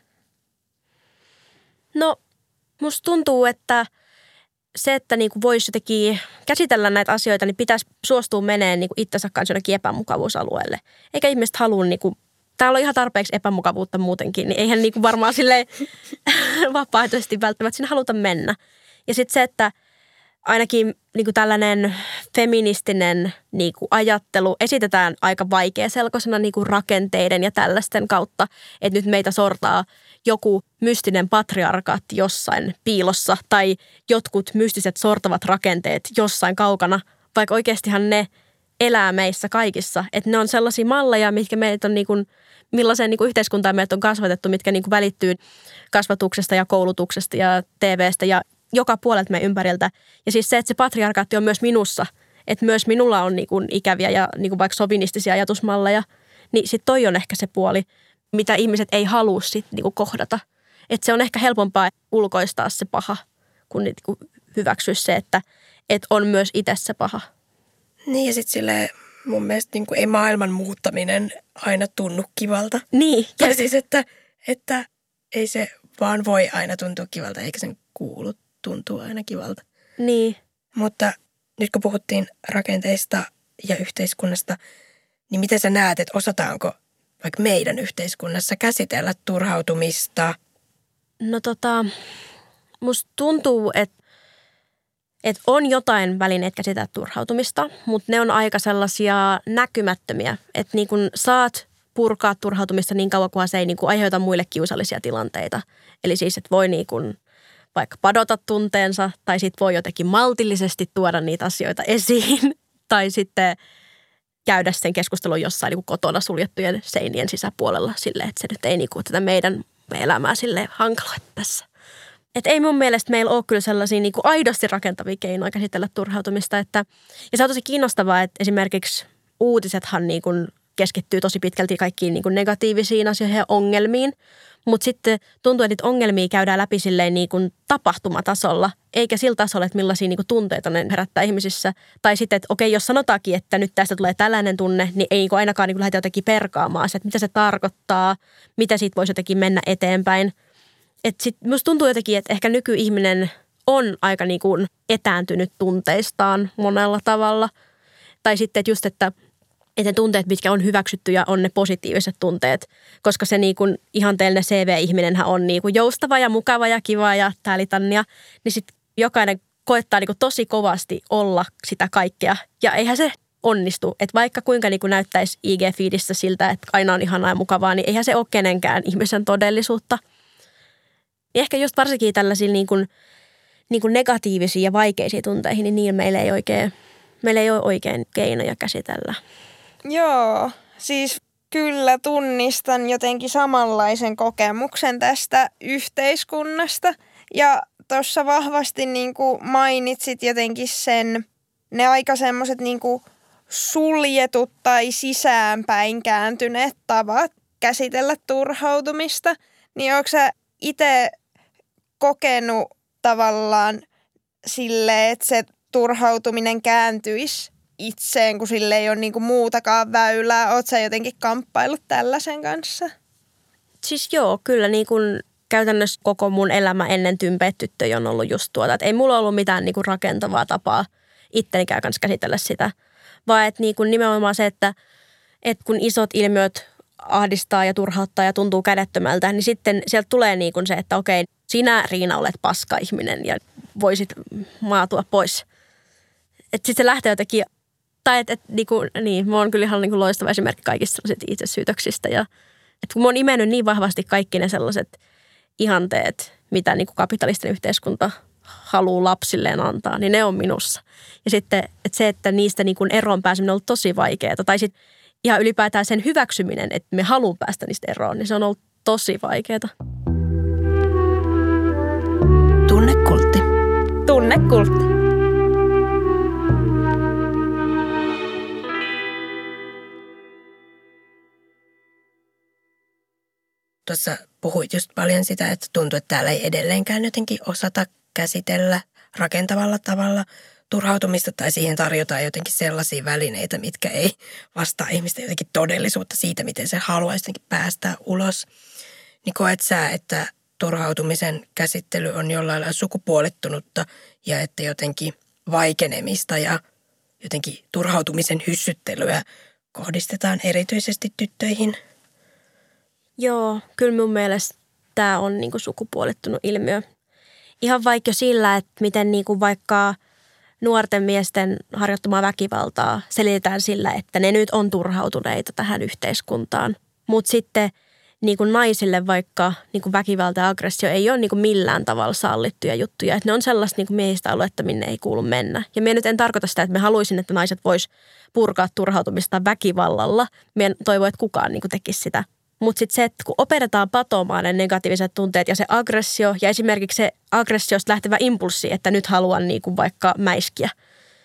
No, musta tuntuu, että se, että niinku voisi jotenkin käsitellä näitä asioita, niin pitäisi suostua meneen niinku itsensä kanssa jonnekin epämukavuusalueelle. Eikä ihmiset halua, niinku, täällä on ihan tarpeeksi epämukavuutta muutenkin, niin eihän niinku varmaan silleen vapaaehtoisesti välttämättä sinne haluta mennä. Ja sitten se, että ainakin niinku tällainen feministinen niinku ajattelu esitetään aika vaikeaselkoisena niinku rakenteiden ja tällaisten kautta, että nyt meitä sortaa joku mystinen patriarkaatti jossain piilossa tai jotkut mystiset sortavat rakenteet jossain kaukana, vaikka oikeastihan ne elää meissä kaikissa. Että ne on sellaisia malleja, mitkä meitä on niinku, millaiseen niinku yhteiskuntaan meitä on kasvatettu, mitkä niinku välittyy kasvatuksesta ja koulutuksesta ja TV:stä ja joka puolelta meidän ympäriltä. Ja siis se, että se patriarkaatti on myös minussa, Että myös minulla on niin kuin ikäviä ja niin kuin vaikka sovinistisia ajatusmalleja, niin sitten toi on ehkä se puoli, mitä ihmiset ei halua sitten niin kuin kohdata. Että se on ehkä helpompaa ulkoistaa se paha, kun niin kuin hyväksyä se, että on myös itse se paha. Niin ja sitten silleen mun mielestä niin kuin ei maailman muuttaminen aina tunnu kivalta. Niin. Tai siis, että ei se vaan voi aina tuntua kivalta, eikä sen kuulu tuntua aina kivalta. Niin. Mutta nyt kun puhuttiin rakenteista ja yhteiskunnasta, niin miten sä näet, että osataanko vaikka meidän yhteiskunnassa käsitellä turhautumista? No musta tuntuu, että on jotain välineitä käsitellä turhautumista, mutta ne on aika sellaisia näkymättömiä, että niin kun saat purkaa turhautumista niin kauan, kunhan se ei niin kun aiheuta muille kiusallisia tilanteita. Eli siis, että voi niin kun vaikka padota tunteensa tai sitten voi jotenkin maltillisesti tuoda niitä asioita esiin tai sitten käydä sen keskustelun jossain niin kotona suljettujen seinien sisäpuolella silleen, että se nyt ei niin kuin tätä meidän elämää silleen hankaloita tässä. Että ei mun mielestä meillä ole kyllä sellaisia niin kuin aidosti rakentavia keinoja käsitellä turhautumista. Ja se on tosi kiinnostavaa, että esimerkiksi uutisethan niin kuin keskittyy tosi pitkälti kaikkiin niin kuin negatiivisiin asioihin ja ongelmiin. Mutta sitten tuntuu, että niitä ongelmia käydään läpi silleen niin kuin tapahtumatasolla, eikä sillä tasolla, että millaisia niin kuin tunteita ne herättää ihmisissä. Tai sitten, että okei, jos sanotaankin, että nyt tästä tulee tällainen tunne, niin ei niin kuin ainakaan niin kuin lähdetä jotenkin perkaamaan se, että mitä se tarkoittaa, mitä siitä voisi jotenkin mennä eteenpäin. Että sitten musta tuntuu jotenkin, että ehkä nykyihminen on aika niin kuin etääntynyt tunteistaan monella tavalla. Tai sitten, että just, että ne tunteet, mitkä on hyväksytty ja on ne positiiviset tunteet, koska se niin kuin ihanteellinen CV-ihminenhän on niin kuin joustava ja mukava ja kiva ja täälitannia, niin sitten jokainen koettaa niin kuin tosi kovasti olla sitä kaikkea ja eihän se onnistu. Että vaikka kuinka niin kuin näyttäisi IG-feedissä siltä, että aina on ihanaa ja mukavaa, niin eihän se ole kenenkään ihmisen todellisuutta. Niin ehkä just varsinkin tällaisilla niin kuin negatiivisiin ja vaikeisiin tunteihin, niin niillä meillä ei ole oikein keinoja käsitellä. Joo, siis kyllä tunnistan jotenkin samanlaisen kokemuksen tästä yhteiskunnasta. Ja tuossa vahvasti niin kuin mainitsit jotenkin ne aika semmoiset niin kuin suljetut tai sisäänpäin kääntyneet tavat käsitellä turhautumista. Niin onko sä itse kokenut tavallaan silleen, että se turhautuminen kääntyisi itseen, kun sille ei ole niinku muutakaan väylää? Oot sä jotenkin kamppailut tällaisen kanssa? Siis joo, kyllä niin kuin käytännössä koko mun elämä ennen tympeät tyttöjä on ollut just tuota. Että ei mulla ollut mitään niin kuin rakentavaa tapaa ittenikään kanssa käsitellä sitä. Vaan että niin kuin nimenomaan se, että kun isot ilmiöt ahdistaa ja turhauttaa ja tuntuu kädettömältä, niin sitten sieltä tulee niin kuin se, että okei, sinä Riina olet paska-ihminen ja voisit maatua pois. Että sitten se lähtee jotenkin, tai että niin, mä oon kyllä ihan niin kuin loistava esimerkki kaikista sellaisista itsesyytöksistä. Ja että kun mä oon imennyt niin vahvasti kaikki ne sellaiset ihanteet, mitä niin kuin kapitalistinen yhteiskunta haluaa lapsilleen antaa, niin ne on minussa. Ja sitten että se, että niistä niin kuin eroon pääseminen on ollut tosi vaikeaa. Tai sitten ihan ylipäätään sen hyväksyminen, että me haluamme päästä niistä eroon, niin se on ollut tosi vaikeaa. Tunnekultti. Tunnekultti. Tuossa puhuit just paljon sitä, että tuntuu, että täällä ei edelleenkään jotenkin osata käsitellä rakentavalla tavalla turhautumista tai siihen tarjotaan jotenkin sellaisia välineitä, mitkä ei vastaa ihmisten jotenkin todellisuutta siitä, miten se haluaisi jotenkin päästää ulos. Niin koet sä, että turhautumisen käsittely on jollain lailla sukupuolittunutta ja että jotenkin vaikenemista ja jotenkin turhautumisen hyssyttelyä kohdistetaan erityisesti tyttöihin? Joo, kyllä mun mielestä tämä on niinku sukupuolittunut ilmiö. Ihan vaikka sillä, että miten niinku vaikka nuorten miesten harjoittamaa väkivaltaa selitetään sillä, että ne nyt on turhautuneita tähän yhteiskuntaan. Mutta sitten niinku naisille vaikka niinku väkivalta ja aggressio ei ole niinku millään tavalla sallittuja juttuja. Et ne on sellaista niinku miehistä aluetta, minne ei kuulu mennä. Ja minä nyt en tarkoita sitä, että me haluaisin, että naiset vois purkaa turhautumista väkivallalla. Minä toivon, että kukaan niinku tekisi sitä. Mutta sitten se, että kun opetetaan patoamaan ne negatiiviset tunteet ja se aggressio ja esimerkiksi se aggressiosta lähtevä impulssi, että nyt haluan niinku vaikka mäiskiä,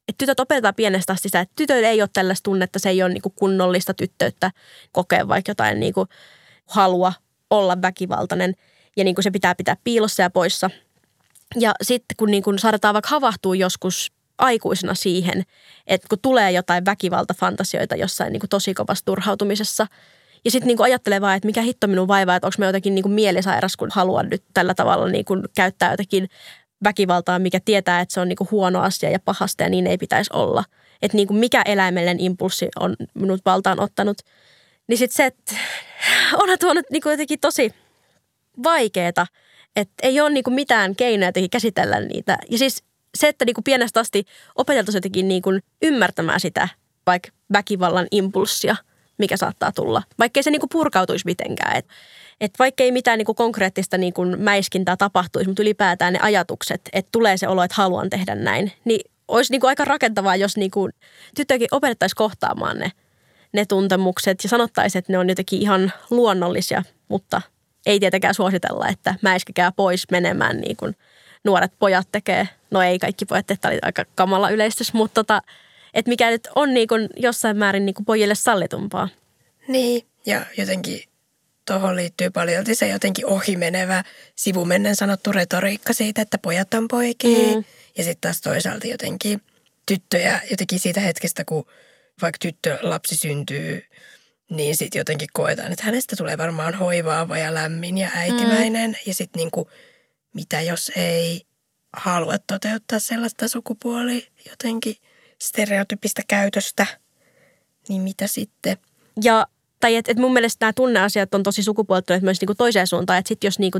että tytöt opetetaan pienestä asti sitä, että tytöillä ei ole tällaista tunnetta, se ei ole niin kuin kunnollista tyttöyttä kokea vaikka jotain niin kuin halua olla väkivaltainen ja niin kuin se pitää pitää piilossa ja poissa. Ja sitten kun niin kuin saadaan vaikka havahtua joskus aikuisena siihen, että kun tulee jotain väkivaltafantasioita jossain niin kuin tosi kovassa turhautumisessa ja sitten niin kuin ajattelee vaan, että mikä hitto minun vaivaa, että onko me jotenkin niin kuin mielisairas, kun haluan nyt tällä tavalla niin kuin käyttää jotakin väkivaltaa, mikä tietää, että se on niin kuin huono asia ja pahasta ja niin ei pitäisi olla. Että niin kuin mikä eläimellinen impulssi on minut valtaan ottanut. Niin sitten se, että onhan tuo nyt niin kuin jotenkin tosi vaikeeta, että ei ole niin kuin mitään keinoja jotenkin käsitellä niitä. Ja siis se, että niin kuin pienestä asti opeteltaisiin jotenkin niin kuin ymmärtämään sitä vaikka väkivallan impulssia, mikä saattaa tulla. Vaikka ei se niin kuin purkautuisi mitenkään. Että vaikka ei mitään niin kuin konkreettista niin kuin mäiskintää tapahtuisi, mutta ylipäätään ne ajatukset, että tulee se olo, että haluan tehdä näin, niin olisi niin kuin aika rakentavaa, jos niin kuin tyttöjäkin opetettaisiin kohtaamaan ne tuntemukset ja sanottaisiin, että ne on jotenkin ihan luonnollisia, mutta ei tietenkään suositella, että mäiskikää pois menemään niin kuin nuoret pojat tekee. No ei kaikki pojat, tämä oli aika kamala yleistys, mutta että mikä nyt on niin kuin jossain määrin niin kuin pojille sallitumpaa. Niin, ja jotenkin tuohon liittyy paljon se jotenkin ohimenevä sivumennen sanottu retoriikka siitä, että pojat on poikia. Ja sitten taas toisaalta jotenkin tyttöjä jotenkin siitä hetkestä, kun vaikka lapsi syntyy, niin sitten jotenkin koetaan, että hänestä tulee varmaan hoivaava ja lämmin ja äitimäinen. Ja sitten niinku, mitä jos ei halua toteuttaa sellaista sukupuoli jotenkin stereotypistä käytöstä, niin mitä sitten? Ja tai että mun mielestä nämä tunneasiat on tosi sukupuolittuneet myös niinku toiseen suuntaan. Että sitten jos niinku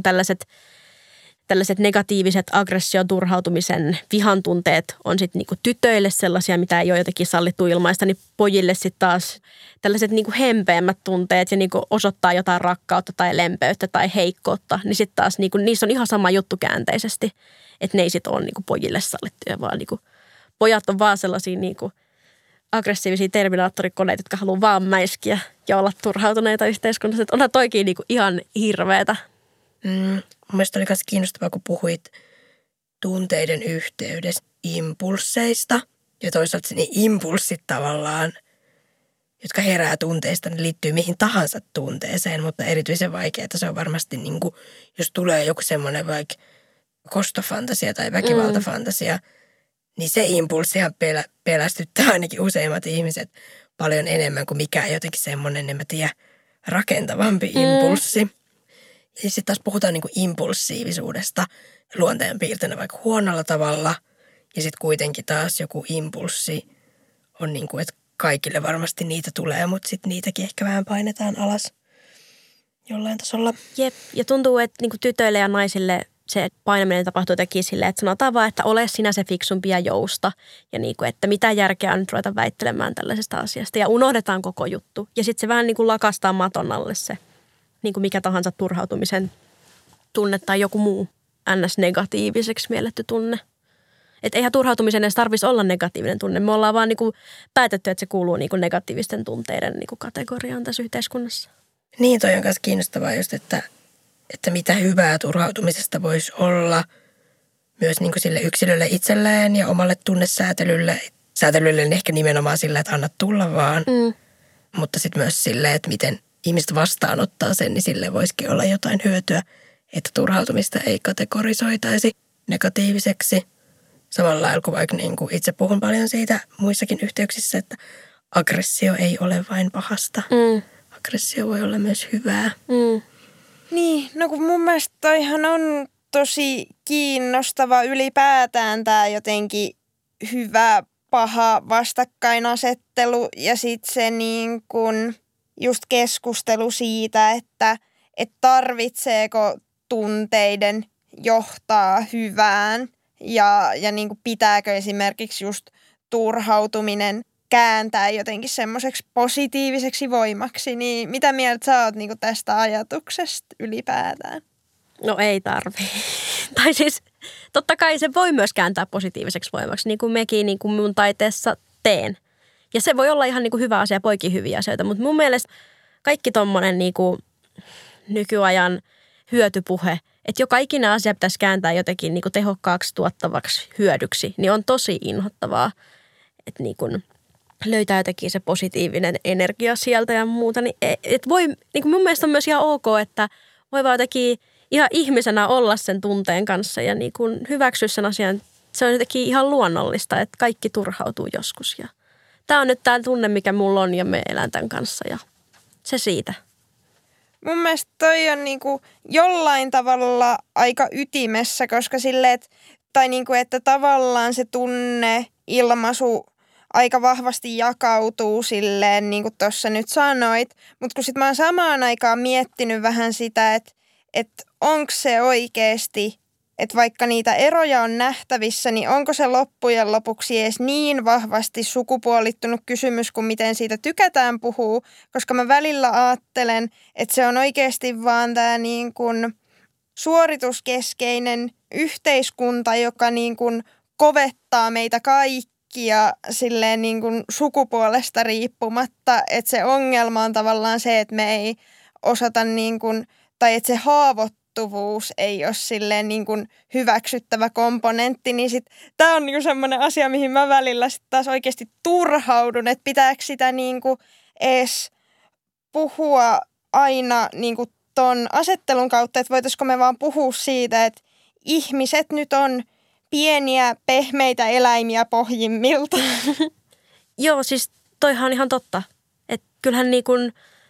tällaiset negatiiviset aggression, turhautumisen, vihan tunteet on sitten niinku tytöille sellaisia, mitä ei ole jotenkin sallittu ilmaista, niin pojille sitten taas tällaiset niinku hempeämmät tunteet ja niinku osoittaa jotain rakkautta tai lempeyttä tai heikkoutta, niin sitten taas niinku, niissä on ihan sama juttu käänteisesti, että ne ei sitten ole niinku pojille sallittuja, vaan niinku, pojat on vaan sellaisia niinku aggressiivisia terminaattorikoneita, jotka haluaa vaan mäiskiä ja olla turhautuneita yhteiskunnassa. Että onhan toikin niinku ihan hirveetä. Mun mielestä oli myös kiinnostavaa, kun puhuit tunteiden yhteydessä impulseista. Ja toisaalta ne impulssit tavallaan, jotka herää tunteista, ne liittyy mihin tahansa tunteeseen. Mutta erityisen vaikeaa se on varmasti, niin kuin, jos tulee joku semmoinen vaikka kostofantasia tai väkivaltafantasia, niin se impulssihan pelästyttää ainakin useimmat ihmiset paljon enemmän kuin mikään jotenkin semmoinen, en mä tiedä, rakentavampi impulssi. Ja sitten taas puhutaan niin kuin impulsiivisuudesta luonteenpiirteenä vaikka huonolla tavalla. Ja sitten kuitenkin taas joku impulssi on niin kuin, että kaikille varmasti niitä tulee, mutta sitten niitäkin ehkä vähän painetaan alas jollain tasolla. Jep, ja tuntuu, että niin kuin tytöille ja naisille se painaminen tapahtuu jotenkin silleen, että sanotaan vaan, että ole sinä se fiksumpi ja jousta. Ja niin kuin, että mitä järkeä on nyt ruveta väittelemään tällaisesta asiasta. Ja unohdetaan koko juttu. Ja sitten se vähän niin kuin lakastaa maton alle se, niin kuin mikä tahansa turhautumisen tunne tai joku muu ns-negatiiviseksi mielletty tunne. Että eihän turhautumisen edes tarvitsisi olla negatiivinen tunne. Me ollaan vaan niin kuin päätetty, että se kuuluu niin kuin negatiivisten tunteiden niin kuin kategoriaan tässä yhteiskunnassa. Niin, toi on myös kiinnostavaa just, että mitä hyvää turhautumisesta voisi olla myös niin kuin sille yksilölle itselleen ja omalle tunnesäätelylle. Säätelylle ehkä nimenomaan sillä, että anna tulla vaan, mutta sitten myös sille, että miten ihmiset vastaanottaa sen, niin sille voisikin olla jotain hyötyä, että turhautumista ei kategorisoitaisi negatiiviseksi. Samalla lailla kuin vaikka niin kuin itse puhun paljon siitä muissakin yhteyksissä, että aggressio ei ole vain pahasta. Aggressio voi olla myös hyvää. Niin, no kun mun mielestä toihan on tosi kiinnostava ylipäätään tämä jotenkin hyvä, paha vastakkainasettelu ja sitten se niin kuin just keskustelu siitä, että tarvitseeko tunteiden johtaa hyvään ja niin kuin pitääkö esimerkiksi just turhautuminen kääntää jotenkin semmoiseksi positiiviseksi voimaksi, niin mitä mieltä sä oot niinku tästä ajatuksesta ylipäätään? No ei tarvii. Tai siis totta kai se voi myös kääntää positiiviseksi voimaksi, niin kuin mekin niin kuin mun taiteessa teen. Ja se voi olla ihan niin kuin hyvä asia, poikin hyviä asioita, mutta mun mielestä kaikki tommonen niin kuin nykyajan hyötypuhe, että joka ikinen asia pitäisi kääntää jotenkin niin kuin tehokkaaksi tuottavaksi hyödyksi, niin on tosi inhottavaa. että niin kuin löytää jotenkin se positiivinen energia sieltä ja muuta. Niin et voi, niin kuin mun mielestä on myös ihan ok, että voi vaan jotenkin ihan ihmisenä olla sen tunteen kanssa ja niin kuin hyväksyä sen asian. Se on jotenkin ihan luonnollista, että kaikki turhautuu joskus. Ja tämä on nyt tämä tunne, mikä mulla on ja me elän tämän kanssa ja se siitä. Mun mielestä toi on niinku jollain tavalla aika ytimessä, koska että tavallaan se tunneilmaisu aika vahvasti jakautuu silleen, niin kuin tuossa nyt sanoit. Mutta kun sit mä oon samaan aikaan miettinyt vähän sitä, että onko se oikeasti, että vaikka niitä eroja on nähtävissä, niin onko se loppujen lopuksi edes niin vahvasti sukupuolittunut kysymys kuin miten siitä tykätään puhua, koska mä välillä ajattelen, että se on oikeasti vaan tämä niin kuin suorituskeskeinen yhteiskunta, joka niin kuin kovettaa meitä kaikkia silleen niin kuin sukupuolesta riippumatta, että se ongelma on tavallaan se, että me ei osata niin kuin, tai että se haavoittuvuus ei ole silleen niin kuin hyväksyttävä komponentti, niin sitten tämä on niin kuin semmoinen asia, mihin mä välillä sitten taas oikeasti turhaudun, että pitääkö sitä niin kuin edes puhua aina niin kuin ton asettelun kautta, että voitaisiko me vaan puhua siitä, että ihmiset nyt on pieniä, pehmeitä eläimiä pohjimmilta. Joo, siis toihan on ihan totta. Että kyllähän niin kuin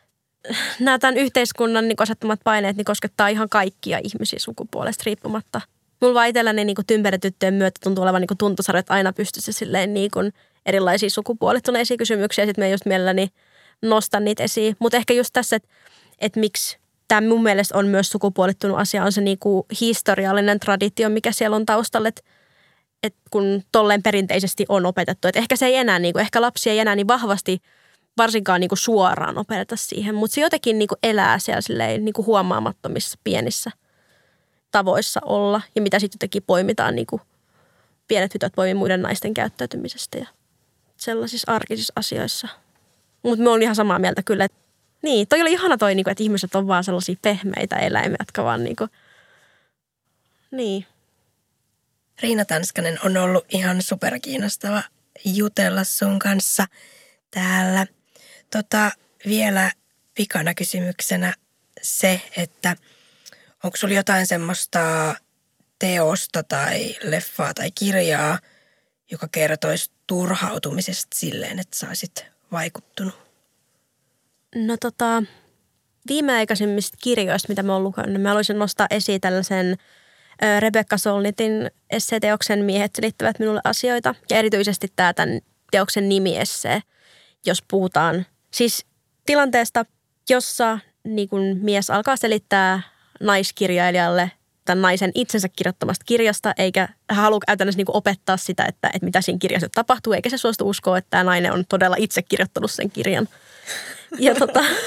nämä tämän yhteiskunnan niin asettamat paineet niin koskettaa ihan kaikkia ihmisiä sukupuolesta riippumatta. Mulla vaan itselläni niin tympärityttöjen myötä tuntuu olevan niin tuntosarjat aina pystyssä silleen niin kuin erilaisia sukupuolittuneisia kysymyksiä. Sitten mä just mielelläni nostan niitä esiin. Mutta ehkä just tässä, että miksi tämä mun mielestä on myös sukupuolittunut asia, on se niinku historiallinen traditio, mikä siellä on taustalla, että kun tolleen perinteisesti on opetettu. Että ehkä se ei enää, niinku, ehkä lapsia ei enää niin vahvasti varsinkaan niinku suoraan opeteta siihen, mutta se jotenkin niinku elää siellä silleen, niinku huomaamattomissa pienissä tavoissa olla. Ja mitä sitten jotenkin poimitaan, niinku pienet tytöt poimii muiden naisten käyttäytymisestä ja sellaisissa arkisissa asioissa. Mutta me on ihan samaa mieltä kyllä, että niin, toi oli ihana toi, että ihmiset on vaan sellaisia pehmeitä eläimiä, jotka vaan niin. Riina Tanskanen, on ollut ihan superkiinnostava jutella sun kanssa täällä. Vielä pikana kysymyksenä se, että onko sulla jotain semmoista teosta tai leffaa tai kirjaa, joka kertoisi turhautumisesta silleen, että sä olisit vaikuttunut? No viimeaikaisimmista kirjoista, mitä mä oon lukenut, mä haluaisin nostaa esiin tällaisen Rebecca Solnitin esseeteoksen Miehet selittävät minulle asioita. Ja erityisesti tämän teoksen nimiessee, jos puhutaan siis tilanteesta, jossa niin kun mies alkaa selittää naiskirjailijalle tämän naisen itsensä kirjoittamasta kirjasta, eikä hän halua käytännössä niin kuin opettaa sitä, että mitä siinä kirjassa tapahtuu, eikä se suostu uskoa, että tämä nainen on todella itse kirjoittanut sen kirjan. Ja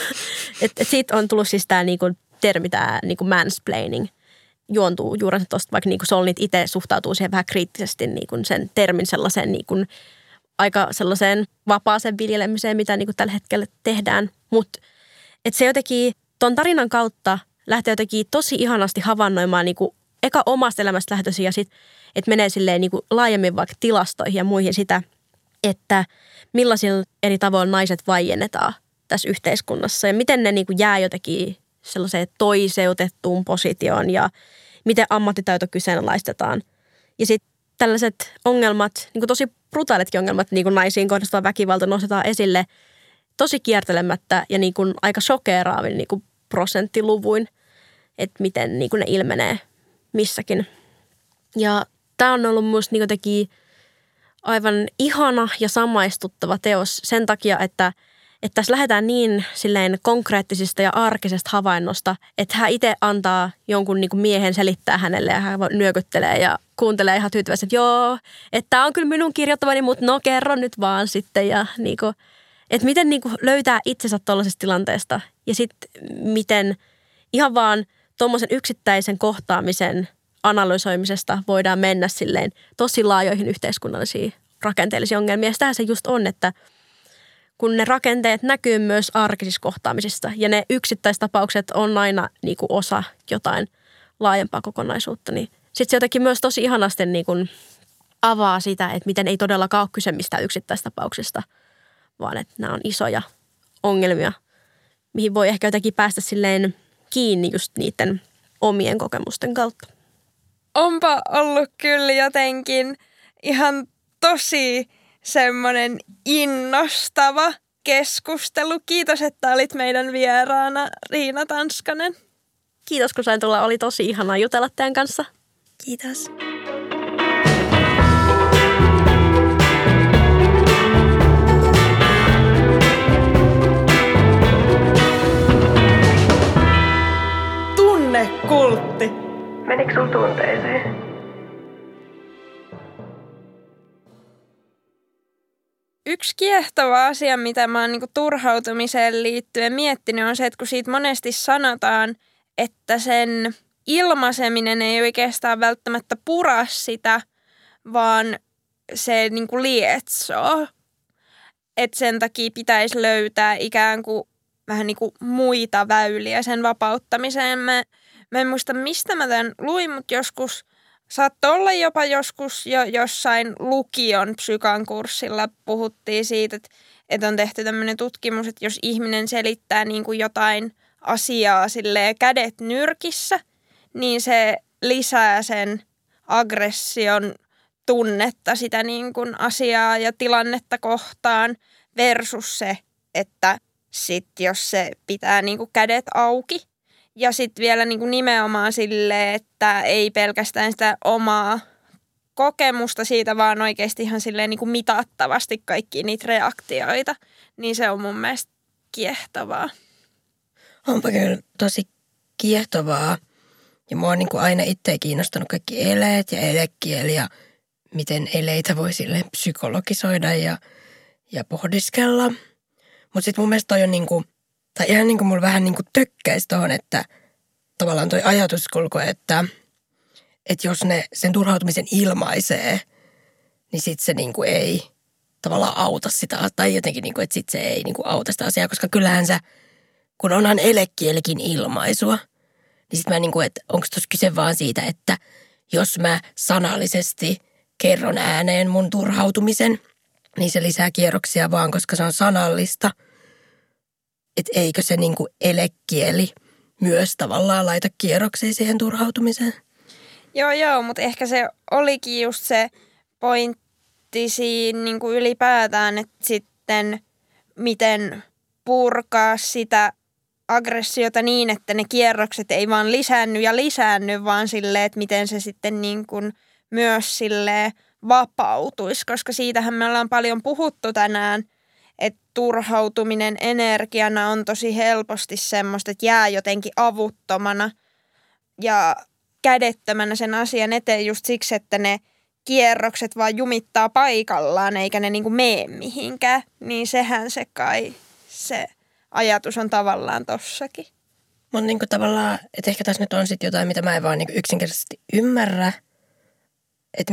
siitä on tullut siis tämä niinku termi, tämä niinku mansplaining, juontuu juurensa tuosta, vaikka niinku Solnit itse suhtautuu siihen vähän kriittisesti niinku sen termin sellaiseen niinku aika sellaiseen vapaaseen viljelemiseen, mitä niinku tällä hetkellä tehdään. Mutta se jotenkin ton tarinan kautta lähtee jotenkin tosi ihanasti havainnoimaan niinku eka omasta elämästä lähtöisin ja sitten, että menee silleen niinku laajemmin vaikka tilastoihin ja muihin sitä, että millaisilla eri tavoilla naiset vaiennetaan tässä yhteiskunnassa ja miten ne niinku jää jotenkin sellaiseen toiseutettuun positioon ja miten ammattitaito kyseenalaistetaan. Ja sitten tällaiset ongelmat, niinku tosi brutaalitkin ongelmat, niin kuin naisiin kohdistuva väkivalta nostetaan esille tosi kiertelemättä ja niinku aika shokeeraavin niinku prosenttiluvuin, että miten niinku ne ilmenee missäkin. Ja tämä on ollut musta niinku jotenkin aivan ihana ja samaistuttava teos sen takia, että tässä lähdetään niin silleen konkreettisista ja arkisesta havainnosta, että hän itse antaa jonkun niin kuin miehen selittää hänelle ja hän nyökyttelee ja kuuntelee ihan tyytyväisesti, että joo, että tämä on kyllä minun kirjoittamani, mutta no kerro nyt vaan sitten. Ja niin kuin, että miten niin kuin löytää itsensä tuollaisesta tilanteesta ja sitten miten ihan vaan tuommoisen yksittäisen kohtaamisen analysoimisesta voidaan mennä silleen tosi laajoihin yhteiskunnallisiin rakenteellisiin ongelmiin. Ja sitähän se just on, että kun ne rakenteet näkyy myös arkisissa kohtaamisissa ja ne yksittäistapaukset on aina niin kuin osa jotain laajempaa kokonaisuutta, niin sitten se jotenkin myös tosi ihanasti niin kuin avaa sitä, että miten ei todellakaan ole kyse mistään yksittäistapauksesta, vaan että nämä on isoja ongelmia, mihin voi ehkä jotenkin päästä silleen kiinni just niiden omien kokemusten kautta. Onpa ollut kyllä jotenkin ihan tosi semmoinen innostava keskustelu. Kiitos, että olit meidän vieraana, Riina Tanskanen. Kiitos, kun sain tulla. Oli tosi ihanaa jutella teidän kanssa. Kiitos. Tunnekultti. Menikö sun tunteeseen? Yksi kiehtova asia, mitä mä oon niinku turhautumiseen liittyen miettinyt, on se, että kun siitä monesti sanotaan, että sen ilmaiseminen ei oikeastaan välttämättä pura sitä, vaan se niinku lietsoo. Että sen takia pitäisi löytää ikään kuin vähän niinku muita väyliä sen vapauttamiseen. Mä en muista, mistä mä tämän luin, mutta joskus saattoi olla jopa joskus jo jossain lukion psykan kurssilla puhuttiin siitä, että on tehty tämmöinen tutkimus, että jos ihminen selittää niin kuin jotain asiaa silleen kädet nyrkissä, niin se lisää sen aggression tunnetta sitä niin kuin asiaa ja tilannetta kohtaan versus se, että sit jos se pitää niin kuin kädet auki. Ja sitten vielä niin kuin nimenomaan silleen, että ei pelkästään sitä omaa kokemusta siitä, vaan oikeasti ihan silleen niin kuin mitattavasti kaikki niitä reaktioita. Niin se on mun mielestä kiehtovaa. Onpa kyllä tosi kiehtovaa. Ja mua on niin kuin aina itse kiinnostanut kaikki eleet ja elekieli ja miten eleitä voi silleen psykologisoida ja pohdiskella. Mutta sitten mun mielestä toi on niinku, tai ihan niinku mulla vähän niinku tökkäisi tohon, että tavallaan toi ajatuskulku, että jos ne sen turhautumisen ilmaisee, niin sit se niinku ei tavallaan auta sitä, tai jotenkin niinku, että sit se ei niinku auta sitä asiaa, koska kyllähän sä, kun onhan elekielikin ilmaisua, niin sit mä niinku, että onko tuossa kyse vaan siitä, että jos mä sanallisesti kerron ääneen mun turhautumisen, niin se lisää kierroksia vaan, koska se on sanallista. Että eikö se niinku elekieli myös tavallaan laita kierroksia siihen turhautumiseen? Joo, mutta ehkä se olikin just se pointti siinä niinku ylipäätään, että sitten miten purkaa sitä aggressiota niin, että ne kierrokset ei vaan lisäänny, vaan silleen, että miten se sitten niin kuin myös silleen vapautuisi, koska siitähän me ollaan paljon puhuttu tänään, että turhautuminen energiana on tosi helposti semmoista, että jää jotenkin avuttomana ja kädettömänä sen asian eteen just siksi, että ne kierrokset vaan jumittaa paikallaan eikä ne niinku mene mihinkään, niin sehän se kai se ajatus on tavallaan tossakin. Mutta niinku tavallaan, että ehkä tässä nyt on sitten jotain, mitä mä en vaan niinku yksinkertaisesti ymmärrä, että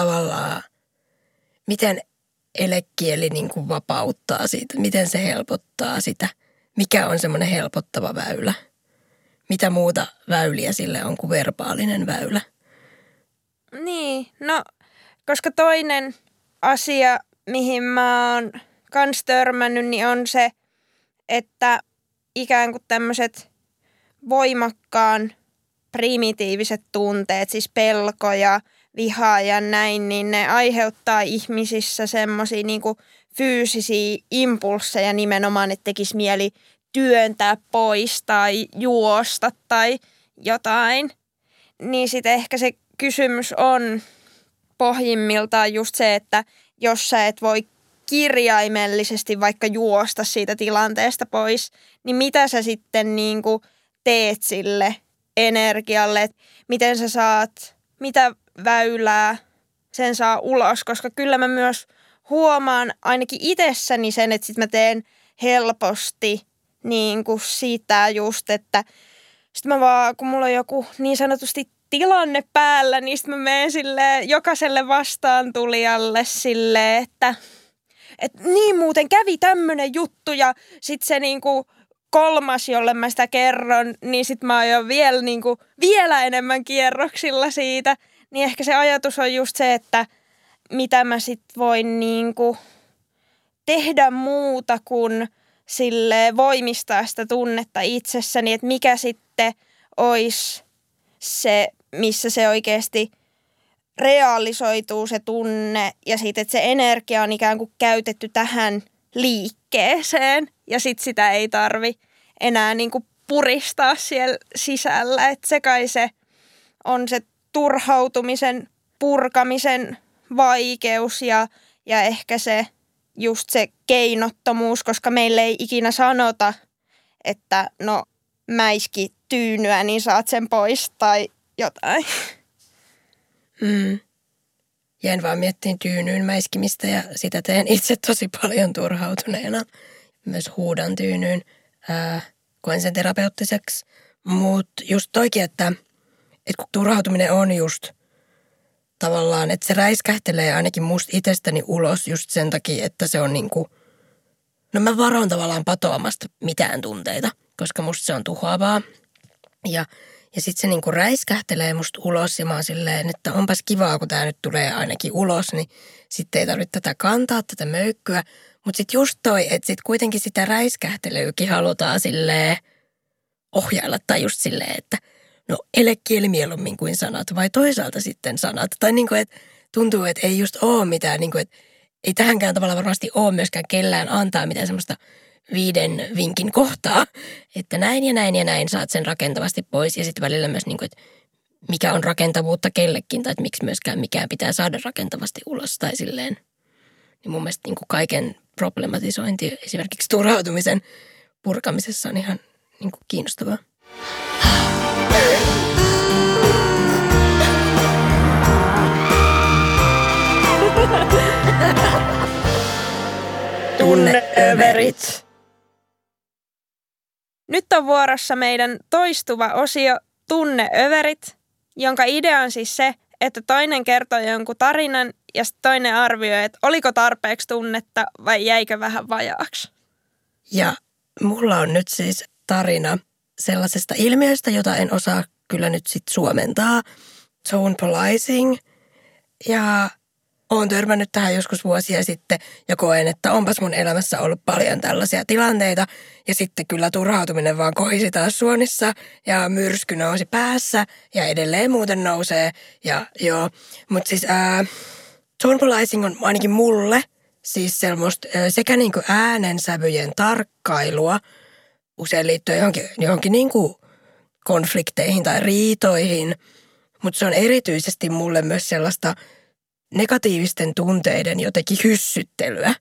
miten elekieli niinku vapauttaa siitä, miten se helpottaa sitä, mikä on semmoinen helpottava väylä. Mitä muuta väyliä sille on kuin verbaalinen väylä? Niin, no koska toinen asia, mihin mä oon kans törmännyt, niin on se, että ikään kuin tämmöiset voimakkaan primitiiviset tunteet, siis pelko ja viha ja näin, niin ne aiheuttaa ihmisissä semmoisia niinku fyysisiä impulsseja nimenomaan, että tekisi mieli työntää pois tai juosta tai jotain. Niin sitten ehkä se kysymys on pohjimmiltaan just se, että jos sä et voi kirjaimellisesti vaikka juosta siitä tilanteesta pois, niin mitä sä sitten niinku teet sille energialle, että miten sä saat, mitä väylää sen saa ulos, koska kyllä mä myös huomaan ainakin itsessäni sen, että sit mä teen helposti niinku sitä just, että sit mä vaan, kun mulla on joku niin sanotusti tilanne päällä, niin sit mä menen silleen jokaiselle vastaantulijalle silleen, että niin muuten kävi tämmönen juttu ja sit se niinku kolmas, jolle mä sitä kerron, niin sit mä oon jo vielä enemmän kierroksilla siitä. Niin ehkä se ajatus on just se, että mitä mä sit voin niinku tehdä muuta kuin sille voimistaa sitä tunnetta itsessäni, että mikä sitten olisi se, missä se oikeasti realisoituu se tunne ja sitten, että se energia on ikään kuin käytetty tähän liikkeeseen ja sitten sitä ei tarvi enää niinku puristaa siellä sisällä. Että se kai se on se turhautumisen purkamisen vaikeus ja ehkä se just se keinottomuus, koska meille ei ikinä sanota, että no mäiski tyynyä, niin saat sen pois tai jotain. Jäin vaan miettiin tyynyyn mäiskimistä ja sitä teen itse tosi paljon turhautuneena. Myös huudan tyynyyn, koen sen terapeuttiseksi. Mutta just toikin, että kun turhautuminen on just tavallaan, että se räiskähtelee ainakin musta itsestäni ulos just sen takia, että se on niinku, no mä varon tavallaan patoamasta mitään tunteita, koska musta se on tuhoavaa. Ja sitten se niinku räiskähtelee musta ulos ja mä oon silleen, että onpas kivaa, kun tää nyt tulee ainakin ulos, niin sitten ei tarvitse tätä kantaa, tätä möykkyä. Mutta sitten just toi, että sitten kuitenkin sitä räiskähtelyykin halutaan silleen ohjailla tai just silleen, että no ele kieli mieluummin kuin sanat vai toisaalta sitten sanat. Tai niinku, että tuntuu, että ei just ole mitään, niinku, että ei tähänkään tavalla varmasti ole myöskään kellään antaa mitään semmoista 5 vinkin kohtaa, että näin ja näin ja näin saat sen rakentavasti pois. Ja sitten välillä myös, niinku, että mikä on rakentavuutta kellekin tai että miksi myöskään mikään pitää saada rakentavasti ulos tai silleen. Niin mun mielestä niinku kaiken problematisointi esimerkiksi turhautumisen purkamisessa on ihan niinku kiinnostavaa. Tunneöverit. Nyt on vuorossa meidän toistuva osio Tunneöverit, jonka idea on siis se, että toinen kertoo jonkun tarinan ja toinen arvioi, että oliko tarpeeksi tunnetta vai jäikö vähän vajaaksi. Ja mulla on nyt siis tarina sellaisesta ilmiöstä, jota en osaa kyllä nyt sit suomentaa. Tone policing. Ja oon törmännyt tähän joskus vuosia sitten ja koen, että onpas mun elämässä ollut paljon tällaisia tilanteita. Ja sitten kyllä turhautuminen vaan kohisi taas suonissa ja myrsky nousi päässä ja edelleen muuten nousee. Ja joo, mutta siis tone policing on ainakin mulle siis semmoista sekä niinku äänensävyjen tarkkailua, usein liittyen johonkin niinku konflikteihin tai riitoihin, mutta se on erityisesti mulle myös sellaista negatiivisten tunteiden jotenkin hyssyttelyä.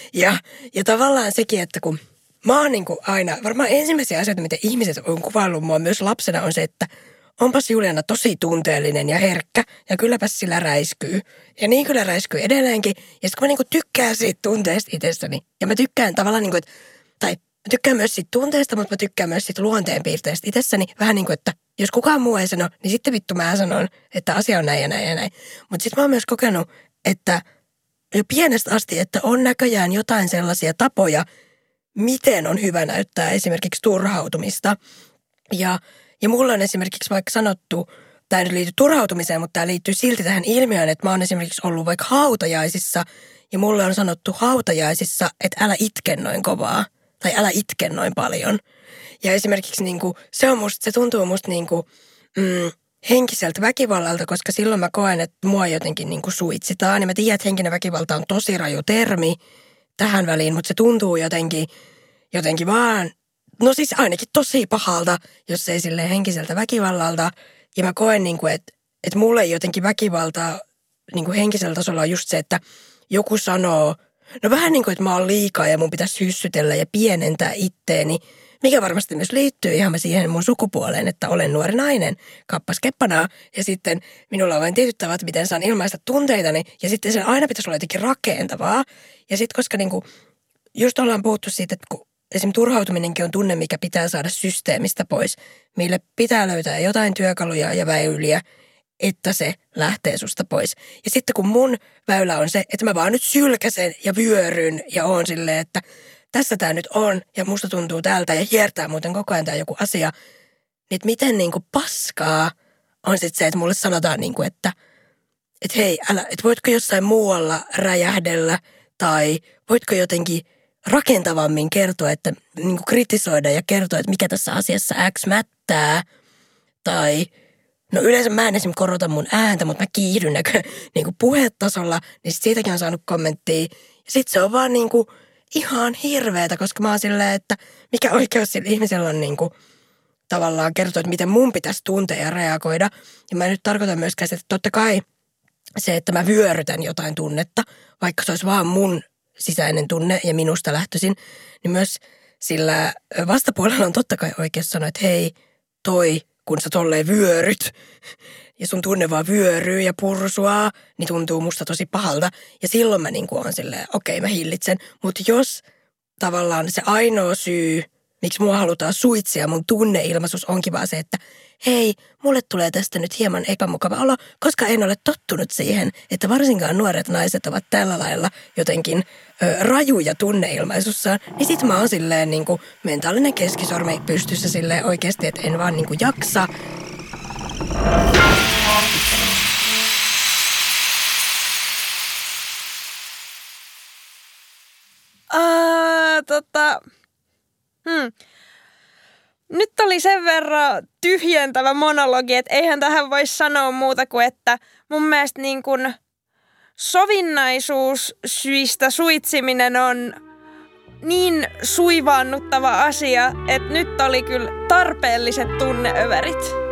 Ja tavallaan sekin, että kun mä oon niinku aina, varmaan ensimmäisiä asioita, mitä ihmiset on kuvaillut mua myös lapsena, on se, että onpas Juliana tosi tunteellinen ja herkkä ja kylläpäs sillä räiskyy. Ja niin kyllä räiskyy edelleenkin. Ja sitten kun mä niinku tykkään siitä tunteesta itsessäni, ja mä tykkään tavallaan niinku, mä tykkään myös siitä tunteesta, mutta mä tykkään myös siitä luonteenpiirteestä itsessäni. Vähän niin kuin, että jos kukaan muu ei sano, niin sitten vittu mä sanon, että asia on näin ja näin ja näin. Mutta sitten mä oon myös kokenut, että jo pienestä asti, että on näköjään jotain sellaisia tapoja, miten on hyvä näyttää esimerkiksi turhautumista. Ja mulla on esimerkiksi vaikka sanottu, tämä ei nyt liity turhautumiseen, mutta tämä liittyy silti tähän ilmiöön, että mä oon esimerkiksi ollut vaikka hautajaisissa ja mulle on sanottu hautajaisissa, että älä itke noin kovaa. Tai älä itke noin paljon. Ja esimerkiksi niinku, se tuntuu musta niinku, henkiseltä väkivallalta, koska silloin mä koen, että mua jotenkin niinku suitsitaan. Ja mä tiedän, että henkinen väkivalta on tosi raju termi tähän väliin, mutta se tuntuu jotenkin vaan, no siis ainakin tosi pahalta, jos ei silleen henkiseltä väkivallalta. Ja mä koen, niinku, että mulle jotenkin väkivaltaa niinku henkisellä tasolla on just se, että joku sanoo, no vähän niin kuin, että mä oon liikaa ja mun pitäisi hyssytellä ja pienentää itteeni, mikä varmasti myös liittyy ihan siihen mun sukupuoleen, että olen nuori nainen, kappas keppanaa. Ja sitten minulla on vain tietyt tavat, miten saan ilmaista tunteitani ja sitten sen aina pitäisi olla jotenkin rakentavaa. Ja sitten koska niinku, just ollaan puhuttu siitä, että kun esimerkiksi turhautuminenkin on tunne, mikä pitää saada systeemistä pois, mille pitää löytää jotain työkaluja ja väyliä, että se lähtee susta pois. Ja sitten kun mun väylä on se, että mä vaan nyt sylkäsen ja vyöryn ja oon silleen, että tässä tää nyt on ja musta tuntuu tältä ja hiertää muuten koko ajan tää joku asia, niin että miten niinku paskaa on sitten se, että mulle sanotaan niinku, että että hei, että voitko jossain muualla räjähdellä tai voitko jotenkin rakentavammin kertoa, että niin kuin kritisoida ja kertoa, että mikä tässä asiassa X mättää. Tai no yleensä mä en esimerkiksi korota mun ääntä, mutta mä kiihdyn niin kuin puhetasolla, niin siitäkin on saanut kommenttia. Ja sit se on vaan niin kuin ihan hirveetä, koska mä oon silleen, että mikä oikeus sillä ihmisellä on niin kuin tavallaan kertoa, että miten mun pitäisi tuntea ja reagoida. Ja mä en nyt tarkoitan myöskään sitä, että totta kai se, että mä vyörytän jotain tunnetta, vaikka se olisi vaan mun sisäinen tunne ja minusta lähtöisin, niin myös sillä vastapuolella on totta kai oikeus sanoa, että hei, kun sä tolleen vyöryt ja sun tunne vaan vyöryy ja pursuaa, niin tuntuu musta tosi pahalta. Ja silloin mä niin kuin on silleen, okei, mä hillitsen. Mutta jos tavallaan se ainoa syy, miksi mua halutaan suitsia, mun tunneilmaisuus onkin vaan se, että hei, mulle tulee tästä nyt hieman epämukava olo, koska en ole tottunut siihen, että varsinkaan nuoret naiset ovat tällä lailla jotenkin rajuja tunneilmaisussaan, niin sit mä oon silleen niin kuin mentaalinen keskisormi pystyssä silleen oikeasti, että en vaan niin kuin jaksa. Nyt oli sen verran tyhjentävä monologi, että eihän tähän voi sanoa muuta kuin, että mun mielestä niin kuin sovinnaisuussyistä suitsiminen on niin suivaannuttava asia, että nyt oli kyllä tarpeelliset tunneöverit.